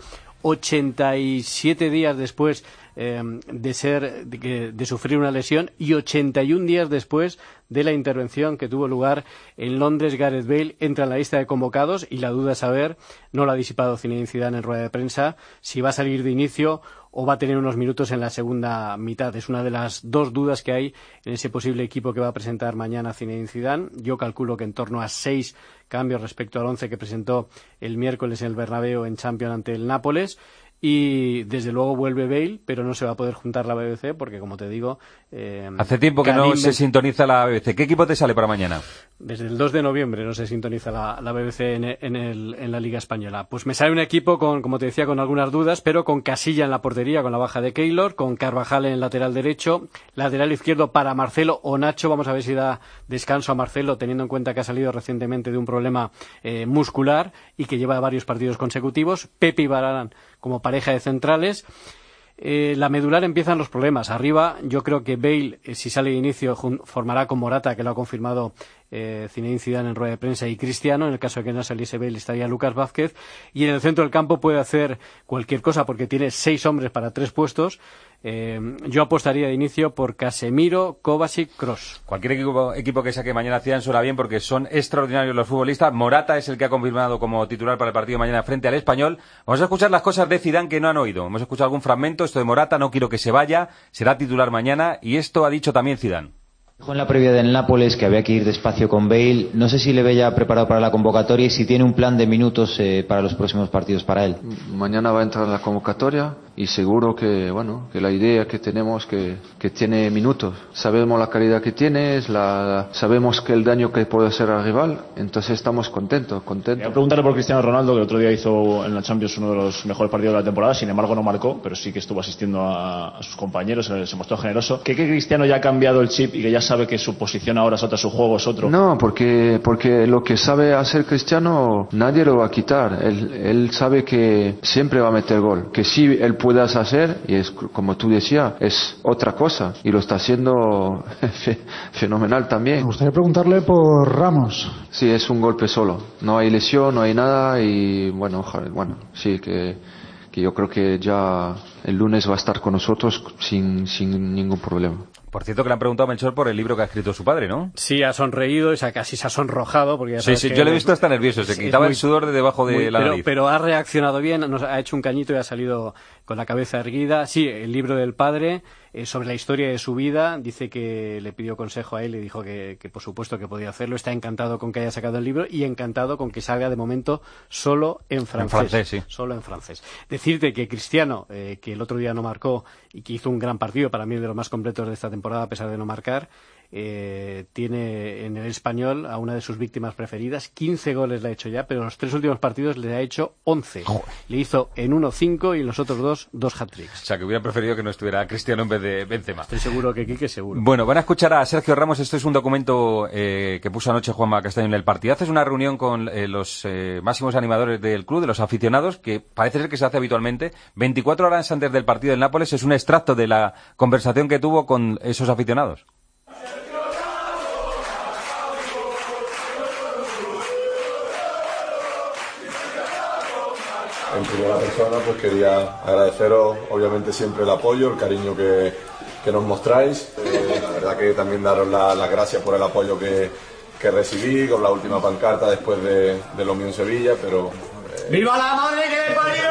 87 días después de sufrir una lesión y 81 días después de la intervención que tuvo lugar en Londres. Gareth Bale entra en la lista de convocados y la duda es saber, no lo ha disipado Zinedine Zidane en rueda de prensa, si va a salir de inicio o va a tener unos minutos en la segunda mitad. Es una de las 2 dudas que hay en ese posible equipo que va a presentar mañana Zinedine Zidane. Yo calculo que en torno a 6 cambios respecto al 11 que presentó el miércoles en el Bernabéu en Champions ante el Nápoles. Y desde luego vuelve Bale, pero no se va a poder juntar la BBC porque, como te digo... hace tiempo que no se sintoniza la BBC. ¿Qué equipo te sale para mañana? Desde el 2 de noviembre no se sintoniza la BBC en la Liga Española. Pues me sale un equipo, como te decía, con algunas dudas, pero con Casilla en la portería, con la baja de Keylor, con Carvajal en el lateral derecho, lateral izquierdo para Marcelo o Nacho. Vamos a ver si da descanso a Marcelo, teniendo en cuenta que ha salido recientemente de un problema muscular y que lleva varios partidos consecutivos. Pepe y Varane como pareja de centrales. La medular empiezan los problemas. Arriba, yo creo que Bale, si sale de inicio, formará con Morata, que lo ha confirmado Zinedine Zidane en rueda de prensa, y Cristiano. En el caso de que no saliese Bale, estaría Lucas Vázquez. Y en el centro del campo puede hacer cualquier cosa porque tiene 6 hombres para 3 puestos. Yo apostaría de inicio por Casemiro, Kovacic, Kroos. Cualquier equipo que saque mañana Zidane suena bien porque son extraordinarios los futbolistas. Morata es el que ha confirmado como titular para el partido de mañana frente al Español. Vamos a escuchar las cosas de Zidane que no han oído. Hemos escuchado algún fragmento. Esto de Morata, no quiero que se vaya, será titular mañana, y esto ha dicho también Zidane. Dijo en la previa del Nápoles que había que ir despacio con Bale. No sé si le ve ya preparado para la convocatoria y si tiene un plan de minutos para los próximos partidos para él. Mañana va a entrar en la convocatoria y seguro que la idea que tenemos que tiene minutos. Sabemos la calidad que tiene, sabemos que el daño que puede hacer al rival, entonces estamos contentos. Voy a preguntarle por Cristiano Ronaldo, que el otro día hizo en la Champions uno de los mejores partidos de la temporada, sin embargo no marcó, pero sí que estuvo asistiendo a sus compañeros, se mostró generoso. ¿Que Cristiano ya ha cambiado el chip y que ya sabe que su posición ahora es otra, su juego es otro? No, porque lo que sabe hacer Cristiano nadie lo va a quitar. Él sabe que siempre va a meter gol, que sí él puedas hacer, y es como tú decías, es otra cosa, y lo está haciendo fenomenal también. Me gustaría preguntarle por Ramos. Sí, es un golpe solo, no hay lesión, no hay nada, y bueno, sí, que yo creo que ya el lunes va a estar con nosotros sin ningún problema. Por cierto, que le han preguntado a Melchor por el libro que ha escrito su padre, ¿no? Sí, ha sonreído, casi se ha sonrojado. Porque ya sí, yo le he visto hasta nervioso, se quitaba el sudor de debajo de la nariz. Pero ha reaccionado bien, nos ha hecho un cañito y ha salido con la cabeza erguida. Sí, el libro del padre, sobre la historia de su vida, dice que le pidió consejo a él y dijo que por supuesto que podía hacerlo. Está encantado con que haya sacado el libro y encantado con que salga de momento solo en francés. En francés, sí. Solo en francés. Decirte que Cristiano, que el otro día no marcó y que hizo un gran partido, para mí de los más completos de esta temporada, a pesar de no marcar, tiene en el Español a una de sus víctimas preferidas. 15 goles le ha hecho ya, pero en los 3 últimos partidos le ha hecho 11. Le hizo en uno 5 y en los otros 2 hat-tricks. O sea, que hubiera preferido que no estuviera Cristiano en vez de Benzema. Estoy seguro que Quique seguro. Bueno, van a escuchar a Sergio Ramos. Esto es un documento que puso anoche Juanma Castaño en el partidazo. Es una reunión con los máximos animadores del club, de los aficionados, que parece ser que se hace habitualmente. 24 horas antes del partido del Nápoles. Es un extracto de la conversación que tuvo con esos aficionados. En primera persona, pues quería agradeceros obviamente siempre el apoyo, el cariño que nos mostráis. La verdad que también daros las gracias por el apoyo que recibí con la última pancarta después de lo mío en Sevilla, pero... ¡Viva la madre que me parió!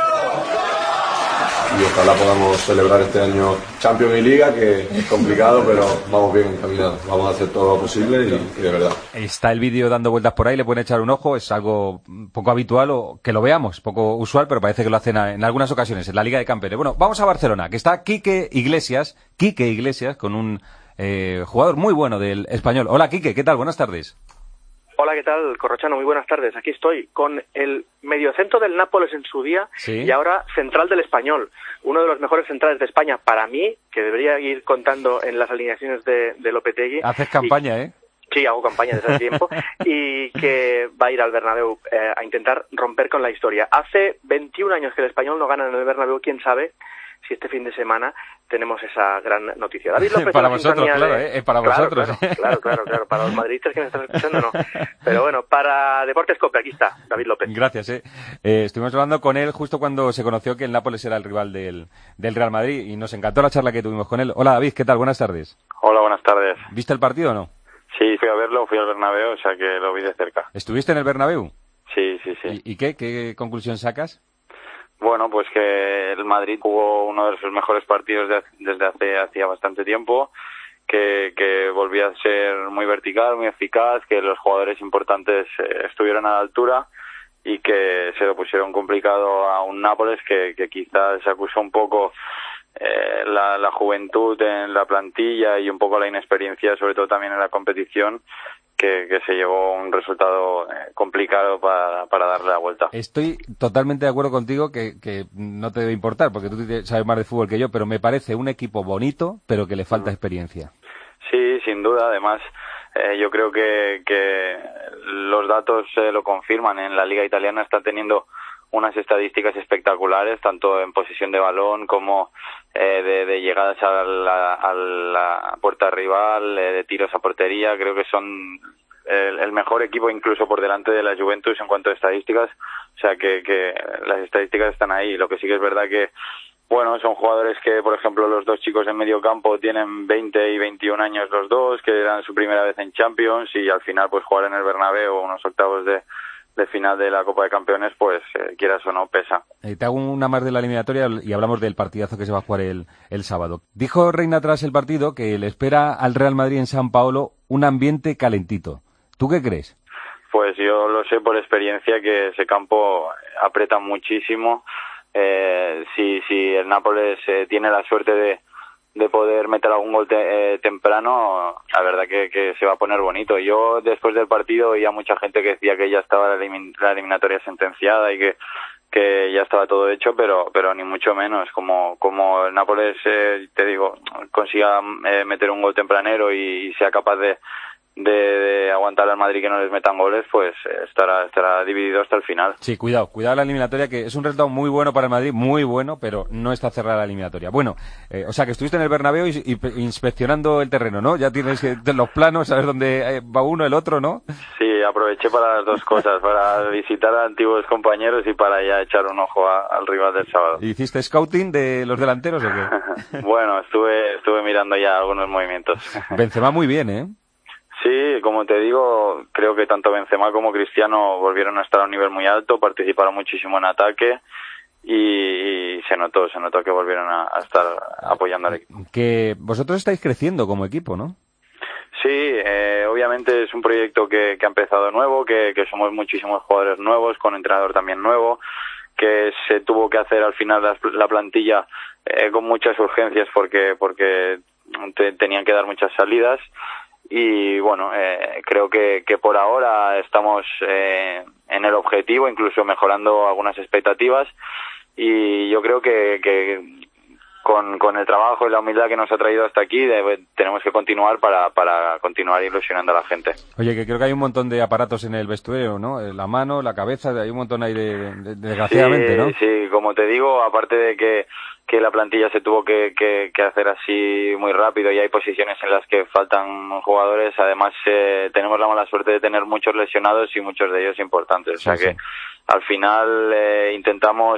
Y ojalá podamos celebrar este año Champions y Liga, que es complicado, pero vamos bien encaminados. Vamos a hacer todo lo posible y de verdad. Está el vídeo dando vueltas por ahí, le pueden echar un ojo. Es algo poco habitual o que lo veamos, poco usual, pero parece que lo hacen en algunas ocasiones en la Liga de Campeones. Bueno, vamos a Barcelona, que está Quique Iglesias, con un jugador muy bueno del Español. Hola Quique, ¿qué tal? Buenas tardes. Hola, ¿qué tal, Corrochano? Muy buenas tardes. Aquí estoy con el mediocentro del Nápoles en su día y ahora central del Español. Uno de los mejores centrales de España para mí, que debería ir contando en las alineaciones de Lopetegui. Haces campaña, ¿eh? Sí, hago campaña desde hace tiempo y que va a ir al Bernabéu a intentar romper con la historia. Hace 21 años que el Español no gana en el Bernabéu, quién sabe si este fin de semana tenemos esa gran noticia. David López, para vosotros, claro, para vosotros. Claro, para los madridistas que me están escuchando no. Pero bueno, para Deportes Cope, aquí está, David López. Gracias, estuvimos hablando con él justo cuando se conoció que el Nápoles era el rival del Real Madrid y nos encantó la charla que tuvimos con él. Hola David, ¿qué tal? Buenas tardes. Hola, buenas tardes. ¿Viste el partido o no? Sí, fui a verlo, fui al Bernabéu, o sea que lo vi de cerca. ¿Estuviste en el Bernabéu? Sí. ¿Y qué conclusión sacas? Bueno, pues que el Madrid jugó uno de sus mejores partidos desde hacía bastante tiempo, que volvía a ser muy vertical, muy eficaz, que los jugadores importantes estuvieron a la altura y que se lo pusieron complicado a un Nápoles que quizás se acusó un poco la juventud en la plantilla y un poco la inexperiencia, sobre todo también en la competición, que se llevó un resultado complicado para darle la vuelta. Estoy totalmente de acuerdo contigo que no te debe importar, porque tú sabes más de fútbol que yo, pero me parece un equipo bonito, pero que le falta experiencia. Sí, sin duda. Además, yo creo que los datos lo confirman. En la Liga Italiana está teniendo unas estadísticas espectaculares, tanto en posesión de balón como de llegadas a la puerta rival, de tiros a portería. Creo que son el mejor equipo, incluso por delante de la Juventus en cuanto a estadísticas. O sea que las estadísticas están ahí. Lo que sí que es verdad que, bueno, son jugadores que, por ejemplo, los dos chicos en medio campo tienen 20 y 21 años los dos, que eran su primera vez en Champions, y al final pues jugar en el Bernabéu unos octavos de final de la Copa de Campeones, pues quieras o no, pesa. Te hago una más de la eliminatoria y hablamos del partidazo que se va a jugar el sábado. Dijo Reina tras el partido que le espera al Real Madrid en San Paolo un ambiente calentito. ¿Tú qué crees? Pues yo lo sé por experiencia que ese campo aprieta muchísimo. Si el Nápoles tiene la suerte de poder meter algún gol temprano, la verdad que se va a poner bonito. Yo después del partido oía mucha gente que decía que ya estaba la eliminatoria sentenciada y que ya estaba todo hecho, pero ni mucho menos. Como el Nápoles, te digo, consiga meter un gol tempranero y sea capaz de de aguantar al Madrid que no les metan goles, pues estará dividido hasta el final. Sí, cuidado la eliminatoria, que es un resultado muy bueno para el Madrid, muy bueno, pero no está cerrada la eliminatoria. Bueno, o sea que estuviste en el Bernabéu y inspeccionando el terreno, ¿no? Ya tienes los planos, saber dónde va uno, el otro, ¿no? Sí, aproveché para las dos cosas, para visitar a antiguos compañeros y para ya echar un ojo al rival del sábado. ¿Hiciste scouting de los delanteros o qué? Bueno, estuve mirando ya algunos movimientos. Benzema muy bien, ¿eh? Sí, como te digo, creo que tanto Benzema como Cristiano volvieron a estar a un nivel muy alto, participaron muchísimo en ataque y se notó que volvieron a estar apoyando al equipo. Que vosotros estáis creciendo como equipo, ¿no? Sí, obviamente es un proyecto que ha empezado nuevo, que somos muchísimos jugadores nuevos, con entrenador también nuevo, que se tuvo que hacer al final la plantilla con muchas urgencias porque tenían que dar muchas salidas. Y bueno, creo que por ahora estamos en el objetivo, incluso mejorando algunas expectativas, y yo creo que con el trabajo y la humildad que nos ha traído hasta aquí tenemos que continuar para continuar ilusionando a la gente. Oye, que creo que hay un montón de aparatos en el vestuario, ¿no? La mano, la cabeza, hay un montón ahí desgraciadamente, sí, ¿no? Sí, como te digo, aparte de que la plantilla se tuvo que hacer así muy rápido y hay posiciones en las que faltan jugadores, además tenemos la mala suerte de tener muchos lesionados y muchos de ellos importantes, o sea que al final intentamos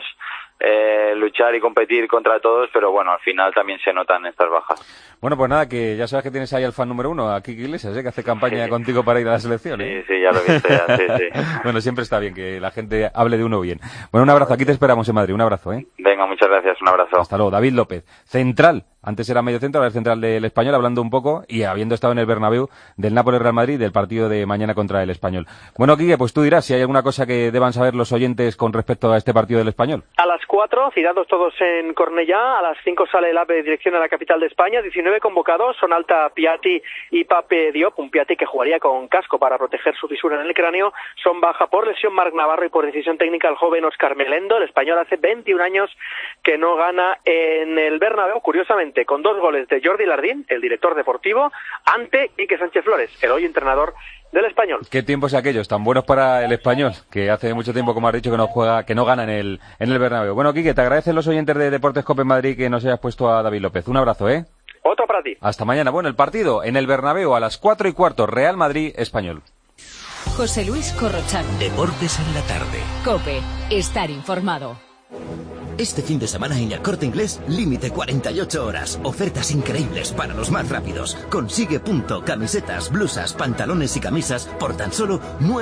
luchar y competir contra todos, pero bueno, al final también se notan estas bajas. Bueno, pues nada, que ya sabes que tienes ahí al fan número uno, a Quique Iglesias, que hace campaña contigo para ir a la selección, ¿eh? Sí, ya lo he visto ya, sí. Bueno, siempre está bien que la gente hable de uno bien. Bueno, un abrazo, aquí te esperamos en Madrid, un abrazo, ¿eh? Venga, muchas gracias, un abrazo. Hasta luego. David López, central, antes era medio centro, ahora es central del Español, hablando un poco y habiendo estado en el Bernabéu del Nápoles-Real Madrid, del partido de mañana contra el Español. Bueno, Quique, pues tú dirás si hay alguna cosa que deban saber los oyentes con respecto a este partido del Español. A las 4, citados todos en Cornellá, a las 5 sale el AVE de dirección a la capital de España, 19 convocados, son Alta, Piatti y Pape Diop, un Piatti que jugaría con casco para proteger su fisura en el cráneo, son baja por lesión Marc Navarro y por decisión técnica el joven Óscar Melendo, el español hace 21 años que no gana en el Bernabéu, curiosamente, con 2 goles de Jordi Lardín, el director deportivo, ante Quique Sánchez Flores, el hoy entrenador del Español. ¿Qué tiempos aquellos tan buenos para el Español, que hace mucho tiempo, como has dicho, que no gana en el Bernabéu? Bueno, Quique, te agradecen los oyentes de Deportes COPE en Madrid que nos hayas puesto a David López. Un abrazo, ¿eh? Otro para ti. Hasta mañana. Bueno, el partido en el Bernabéu a las 4:15, Real Madrid-Español. José Luis Corrochano. Deportes en la tarde. COPE. Estar informado. Este fin de semana en El Corte Inglés, límite 48 horas. Ofertas increíbles para los más rápidos. Consigue punto, camisetas, blusas, pantalones y camisas por tan solo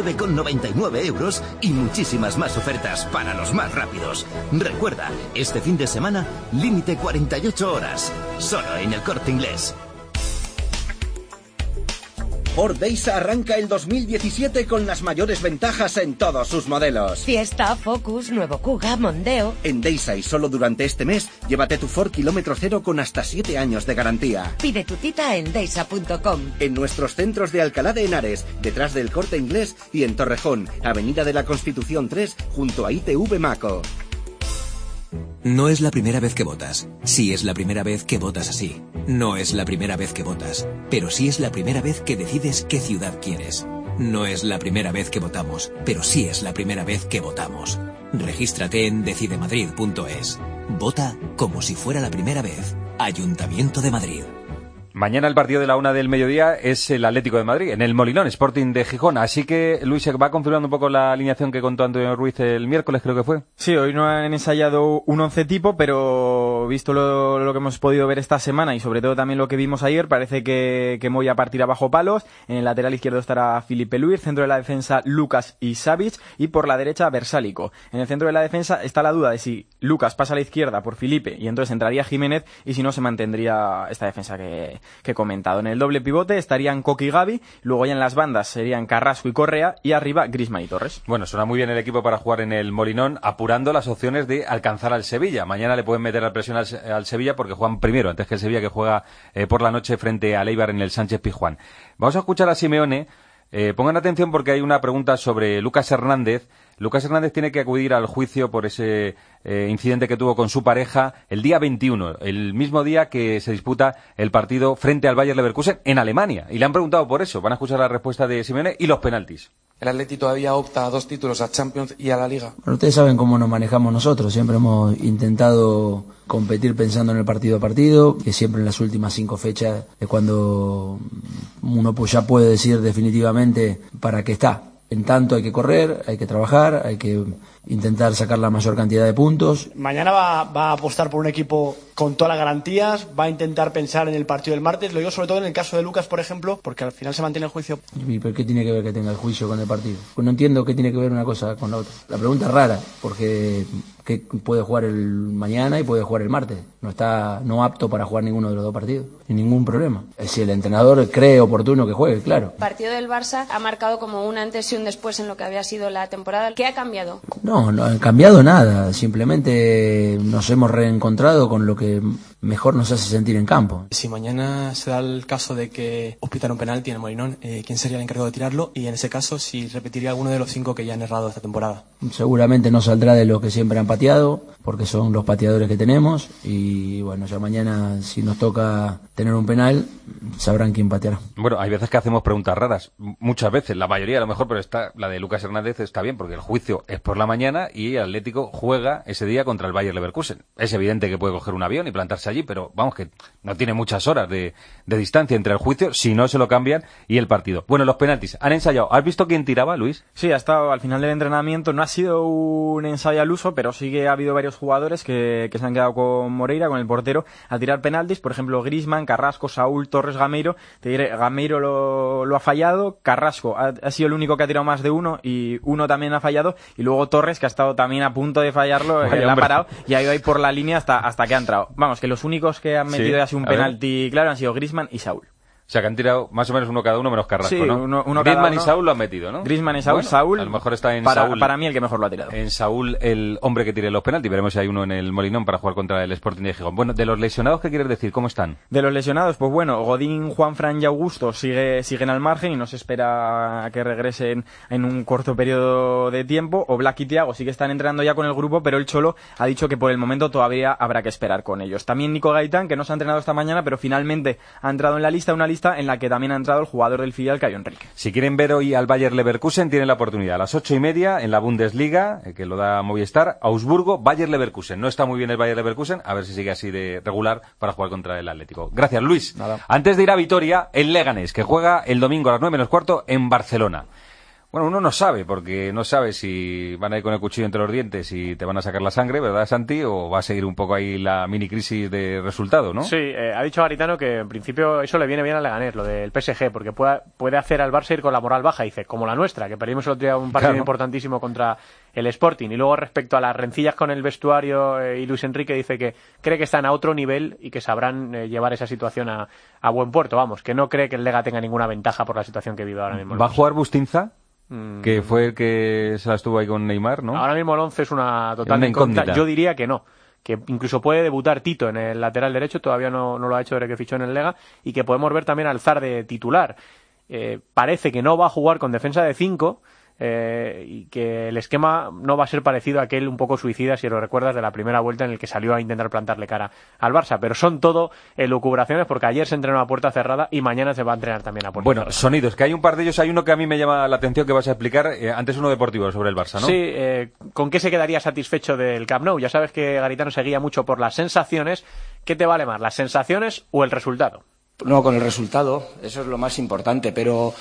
9,99 euros y muchísimas más ofertas para los más rápidos. Recuerda, este fin de semana, límite 48 horas. Solo en El Corte Inglés. Ford Deisa arranca el 2017 con las mayores ventajas en todos sus modelos. Fiesta, Focus, nuevo Kuga, Mondeo. En Deisa y solo durante este mes, llévate tu Ford kilómetro cero con hasta 7 años de garantía. Pide tu cita en deisa.com. En nuestros centros de Alcalá de Henares, detrás del Corte Inglés, y en Torrejón, Avenida de la Constitución 3, junto a ITV Maco. No es la primera vez que votas. Sí es la primera vez que votas así. No es la primera vez que votas. Pero sí es la primera vez que decides qué ciudad quieres. No es la primera vez que votamos. Pero sí es la primera vez que votamos. Regístrate en decidemadrid.es. Vota como si fuera la primera vez. Ayuntamiento de Madrid. Mañana el partido de la 1 del mediodía es el Atlético de Madrid, en el Molinón, Sporting de Gijón. Así que, Luis, se va confirmando un poco la alineación que contó Antonio Ruiz el miércoles, creo que fue. Sí, hoy no han ensayado un 11 tipo, pero visto lo que hemos podido ver esta semana y sobre todo también lo que vimos ayer, parece que Moya partirá bajo palos. En el lateral izquierdo estará Filipe Luis, centro de la defensa Lucas y Savic, y por la derecha Versálico. En el centro de la defensa está la duda de si Lucas pasa a la izquierda por Filipe y entonces entraría Jiménez, y si no se mantendría esta defensa que he comentado. En el doble pivote estarían Coque y Gavi, luego ya en las bandas serían Carrasco y Correa, y arriba Griezmann y Torres. Bueno, suena muy bien el equipo para jugar en el Molinón, apurando las opciones de alcanzar al Sevilla. Mañana le pueden meter la presión al Sevilla porque juegan primero, antes que el Sevilla, que juega por la noche frente al Eibar en el Sánchez Pizjuán. Vamos a escuchar a Simeone. Pongan atención porque hay una pregunta sobre Lucas Hernández, Lucas Hernández tiene que acudir al juicio por ese incidente que tuvo con su pareja el día 21, el mismo día que se disputa el partido frente al Bayer Leverkusen en Alemania. Y le han preguntado por eso. Van a escuchar la respuesta de Simeone y los penaltis. El Atleti todavía opta a 2 títulos, a Champions y a la Liga. Bueno, ustedes saben cómo nos manejamos nosotros. Siempre hemos intentado competir pensando en el partido a partido, que siempre en las últimas 5 fechas es cuando uno ya puede decir definitivamente para qué está. En tanto hay que correr, hay que trabajar, hay que intentar sacar la mayor cantidad de puntos. Mañana va a apostar por un equipo con todas las garantías, va a intentar pensar en el partido del martes. Lo digo sobre todo en el caso de Lucas, por ejemplo, porque al final se mantiene el juicio. ¿Y por qué tiene que ver que tenga el juicio con el partido? Pues no entiendo qué tiene que ver una cosa con la otra. La pregunta es rara, porque que puede jugar el mañana y puede jugar el martes. No está apto para jugar ninguno de los 2 partidos, sin ningún problema. Si el entrenador cree oportuno que juegue, claro. El partido del Barça ha marcado como un antes y un después en lo que había sido la temporada. ¿Qué ha cambiado? No ha cambiado nada. Simplemente nos hemos reencontrado con lo que mejor nos hace sentir en campo. Si mañana se da el caso de que os pitan un penalti en el Molinón, ¿quién sería el encargado de tirarlo? Y en ese caso, si repetiría alguno de los 5 que ya han errado esta temporada. Seguramente no saldrá de los que siempre han pateado, porque son los pateadores que tenemos. Y bueno, ya mañana, si nos toca tener un penal, sabrán quién pateará. Bueno, hay veces que hacemos preguntas raras. Muchas veces, la mayoría a lo mejor, pero la de Lucas Hernández está bien, porque el juicio es por la mañana y el Atlético juega ese día contra el Bayer Leverkusen. Es evidente que puede coger un avión y plantarse allí, pero vamos, que no tiene muchas horas de distancia entre el juicio, si no se lo cambian, y el partido. Bueno, los penaltis, han ensayado. ¿Has visto quién tiraba, Luis? Sí, ha estado al final del entrenamiento. No ha sido un ensayo al uso, pero sí que ha habido varios jugadores que se han quedado con Moreira, con el portero, a tirar penaltis. Por ejemplo, Griezmann, Carrasco, Saúl, Torres, Gameiro. Te diré, Gameiro lo ha fallado, Carrasco ha sido el único que ha tirado más de uno y uno también ha fallado, y luego Torres, que ha estado también a punto de fallarlo, le ha parado y ha ido ahí por la línea hasta que ha entrado. Vamos, que los únicos que han metido así un penalti claro han sido Griezmann y Saúl. O sea, que han tirado más o menos uno cada uno menos Carrasco, sí, ¿no? Uno Griezmann y Saúl lo han metido, ¿no? Griezmann y Saúl, bueno, Saúl. A lo mejor está en Saúl. Saúl. Para mí el que mejor lo ha tirado. En Saúl, el hombre que tire los penaltis. Veremos si hay uno en el Molinón para jugar contra el Sporting de Gijón. Bueno, de los lesionados, ¿qué quieres decir? ¿Cómo están? De los lesionados, pues bueno, Godín, Juanfran y Augusto siguen al margen y no se espera a que regresen en un corto periodo de tiempo. Oblak y Thiago sí que están entrenando ya con el grupo, pero el Cholo ha dicho que por el momento todavía habrá que esperar con ellos. También Nico Gaitán, que no se ha entrenado esta mañana, pero finalmente ha entrado en la lista, una lista en la que también ha entrado el jugador del filial, Caio Henrique. Si quieren ver hoy al Bayer Leverkusen, tienen la oportunidad a las 8:30 en la Bundesliga, que lo da Movistar, Augsburgo, Bayer Leverkusen. No está muy bien el Bayer Leverkusen, a ver si sigue así de regular para jugar contra el Atlético. Gracias, Luis. Nada. Antes de ir a Vitoria, el Leganés, que juega el domingo a las 9:15 en Barcelona. Bueno, uno no sabe, porque no sabe si van a ir con el cuchillo entre los dientes y te van a sacar la sangre, ¿verdad, Santi? O va a seguir un poco ahí la mini crisis de resultado, ¿no? Sí, ha dicho Garitano que en principio eso le viene bien al Leganés, lo del PSG, porque puede hacer al Barça ir con la moral baja, dice, como la nuestra, que perdimos el otro día un partido importantísimo contra el Sporting. Y luego respecto a las rencillas con el vestuario y Luis Enrique, dice que cree que están a otro nivel y que sabrán llevar esa situación a buen puerto, vamos, que no cree que el Lega tenga ninguna ventaja por la situación que vive ahora mismo. ¿Va a jugar Bustinza? Que fue el que se la estuvo ahí con Neymar, ¿no? Ahora mismo el 11 es una total incógnita. Yo diría que no, que incluso puede debutar Tito en el lateral derecho, todavía no lo ha hecho desde que fichó en el Lega, y que podemos ver también al Zar de titular. Parece que no va a jugar con defensa de 5, y que el esquema no va a ser parecido a aquel un poco suicida, si lo recuerdas, de la primera vuelta en el que salió a intentar plantarle cara al Barça, pero son todo elucubraciones, porque ayer se entrenó a puerta cerrada y mañana se va a entrenar también a puerta cerrada. Bueno, sonidos, que hay un par de ellos, hay uno que a mí me llama la atención que vas a explicar, antes uno deportivo sobre el Barça, ¿no? Sí, ¿con qué se quedaría satisfecho del Camp Nou? Ya sabes que Garitano se guía mucho por las sensaciones. ¿Qué te vale más, las sensaciones o el resultado? No, con el resultado, eso es lo más importante, pero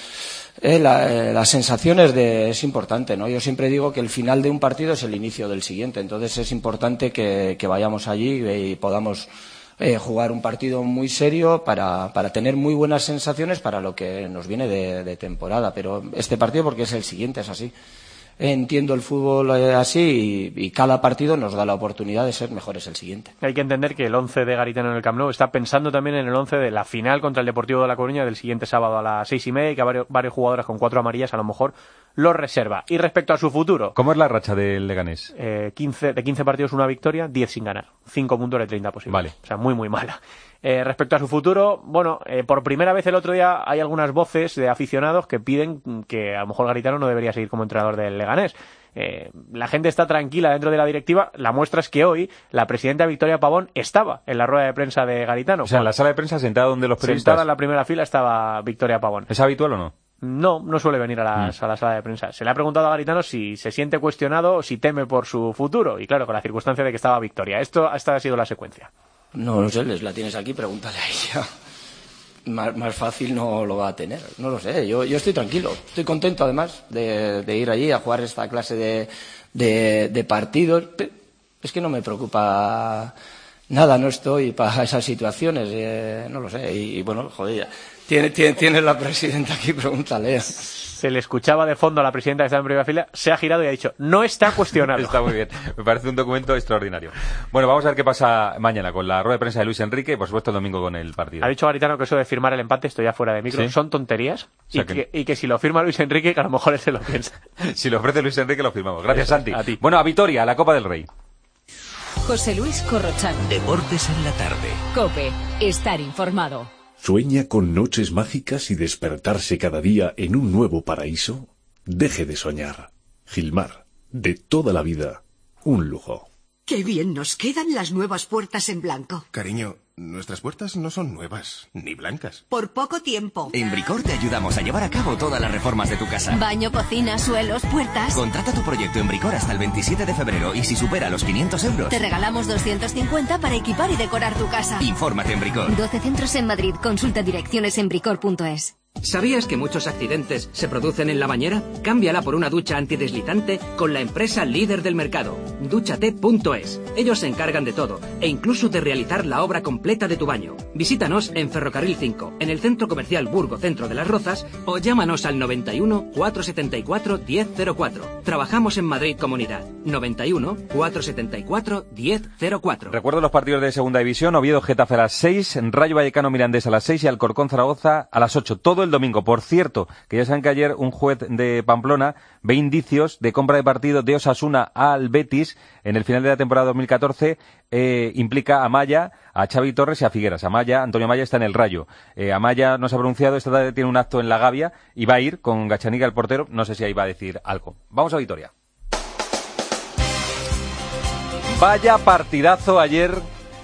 las sensaciones es importante, ¿no? Yo siempre digo que el final de un partido es el inicio del siguiente, entonces es importante que vayamos allí y podamos jugar un partido muy serio para tener muy buenas sensaciones para lo que nos viene de temporada, pero este partido porque es el siguiente, es así. Entiendo el fútbol así y cada partido nos da la oportunidad de ser mejores el siguiente. Hay que entender que el 11 de Garitano en el Camp Nou está pensando también en el 11 de la final contra el Deportivo de La Coruña del siguiente sábado a las 6:30, y que varios jugadores con 4 amarillas a lo mejor lo reserva. Y respecto a su futuro, ¿cómo es la racha del Leganés? 15 partidos, una victoria, 10 sin ganar, 5 puntos de 30 posibles. Vale. O sea, muy muy mala. Respecto a su futuro, bueno, por primera vez el otro día hay algunas voces de aficionados que piden que a lo mejor Garitano no debería seguir como entrenador del Leganés. la gente está tranquila dentro de la directiva. La muestra es que hoy la presidenta Victoria Pavón estaba en la rueda de prensa de Garitano. O sea, en la sala de prensa sentada donde los periodistas... Sentada en la primera fila estaba Victoria Pavón. ¿Es habitual o no? No suele venir a la sala de prensa. Se le ha preguntado a Garitano si se siente cuestionado o si teme por su futuro. Y claro, con la circunstancia de que estaba Victoria. Esta ha sido la secuencia. No sé, la tienes aquí, pregúntale a ella. Más fácil no lo va a tener, no lo sé. Yo estoy tranquilo, estoy contento además de ir allí a jugar esta clase de partidos. Es que no me preocupa nada, no estoy para esas situaciones, no lo sé. Y bueno, joder, tienes la presidenta aquí, pregúntale. Se le escuchaba de fondo a la presidenta que estaba en primera fila, se ha girado y ha dicho, no está cuestionado. Está muy bien, me parece un documento extraordinario. Bueno, vamos a ver qué pasa mañana con la rueda de prensa de Luis Enrique y por supuesto el domingo con el partido. Ha dicho Garitano que eso de firmar el empate, estoy ya fuera de micro, ¿sí? Son tonterías, o sea y que si lo firma Luis Enrique, que a lo mejor él se lo piensa. Si lo ofrece Luis Enrique, lo firmamos. Gracias, Santi. A ti. Bueno, a Vitoria, a la Copa del Rey. José Luis Corrochano. Deportes en la tarde. COPE, estar informado. ¿Sueña con noches mágicas y despertarse cada día en un nuevo paraíso? Deje de soñar. Gilmar, de toda la vida, un lujo. ¡Qué bien nos quedan las nuevas puertas en blanco! Cariño, nuestras puertas no son nuevas, ni blancas. Por poco tiempo. En Bricor te ayudamos a llevar a cabo todas las reformas de tu casa. Baño, cocina, suelos, puertas. Contrata tu proyecto en Bricor hasta el 27 de febrero y si supera los 500 euros... te regalamos 250 para equipar y decorar tu casa. Infórmate en Bricor. 12 centros en Madrid. Consulta direcciones en bricor.es. ¿Sabías que muchos accidentes se producen en la bañera? Cámbiala por una ducha antideslizante con la empresa líder del mercado, Dúchate.es. Ellos se encargan de todo e incluso de realizar la obra completa de tu baño. Visítanos en Ferrocarril 5, en el Centro Comercial Burgo Centro de las Rozas o llámanos al 91 474 1004. Trabajamos en Madrid Comunidad. 91 474 1004. Recuerdo los partidos de Segunda División: Oviedo Getafe a las 6, Rayo Vallecano Mirandés a las 6 y Alcorcón Zaragoza a las 8. Todo el domingo. Por cierto, que ya saben que ayer un juez de Pamplona ve indicios de compra de partido de Osasuna al Betis en el final de la temporada 2014. Implica a Amaya, a Xavi Torres y a Figueras. Antonio Amaya está en el Rayo. Amaya no se ha pronunciado, esta tarde tiene un acto en la Gavia y va a ir con Gachanica, el portero. No sé si ahí va a decir algo. Vamos a Vitoria. Vaya partidazo ayer.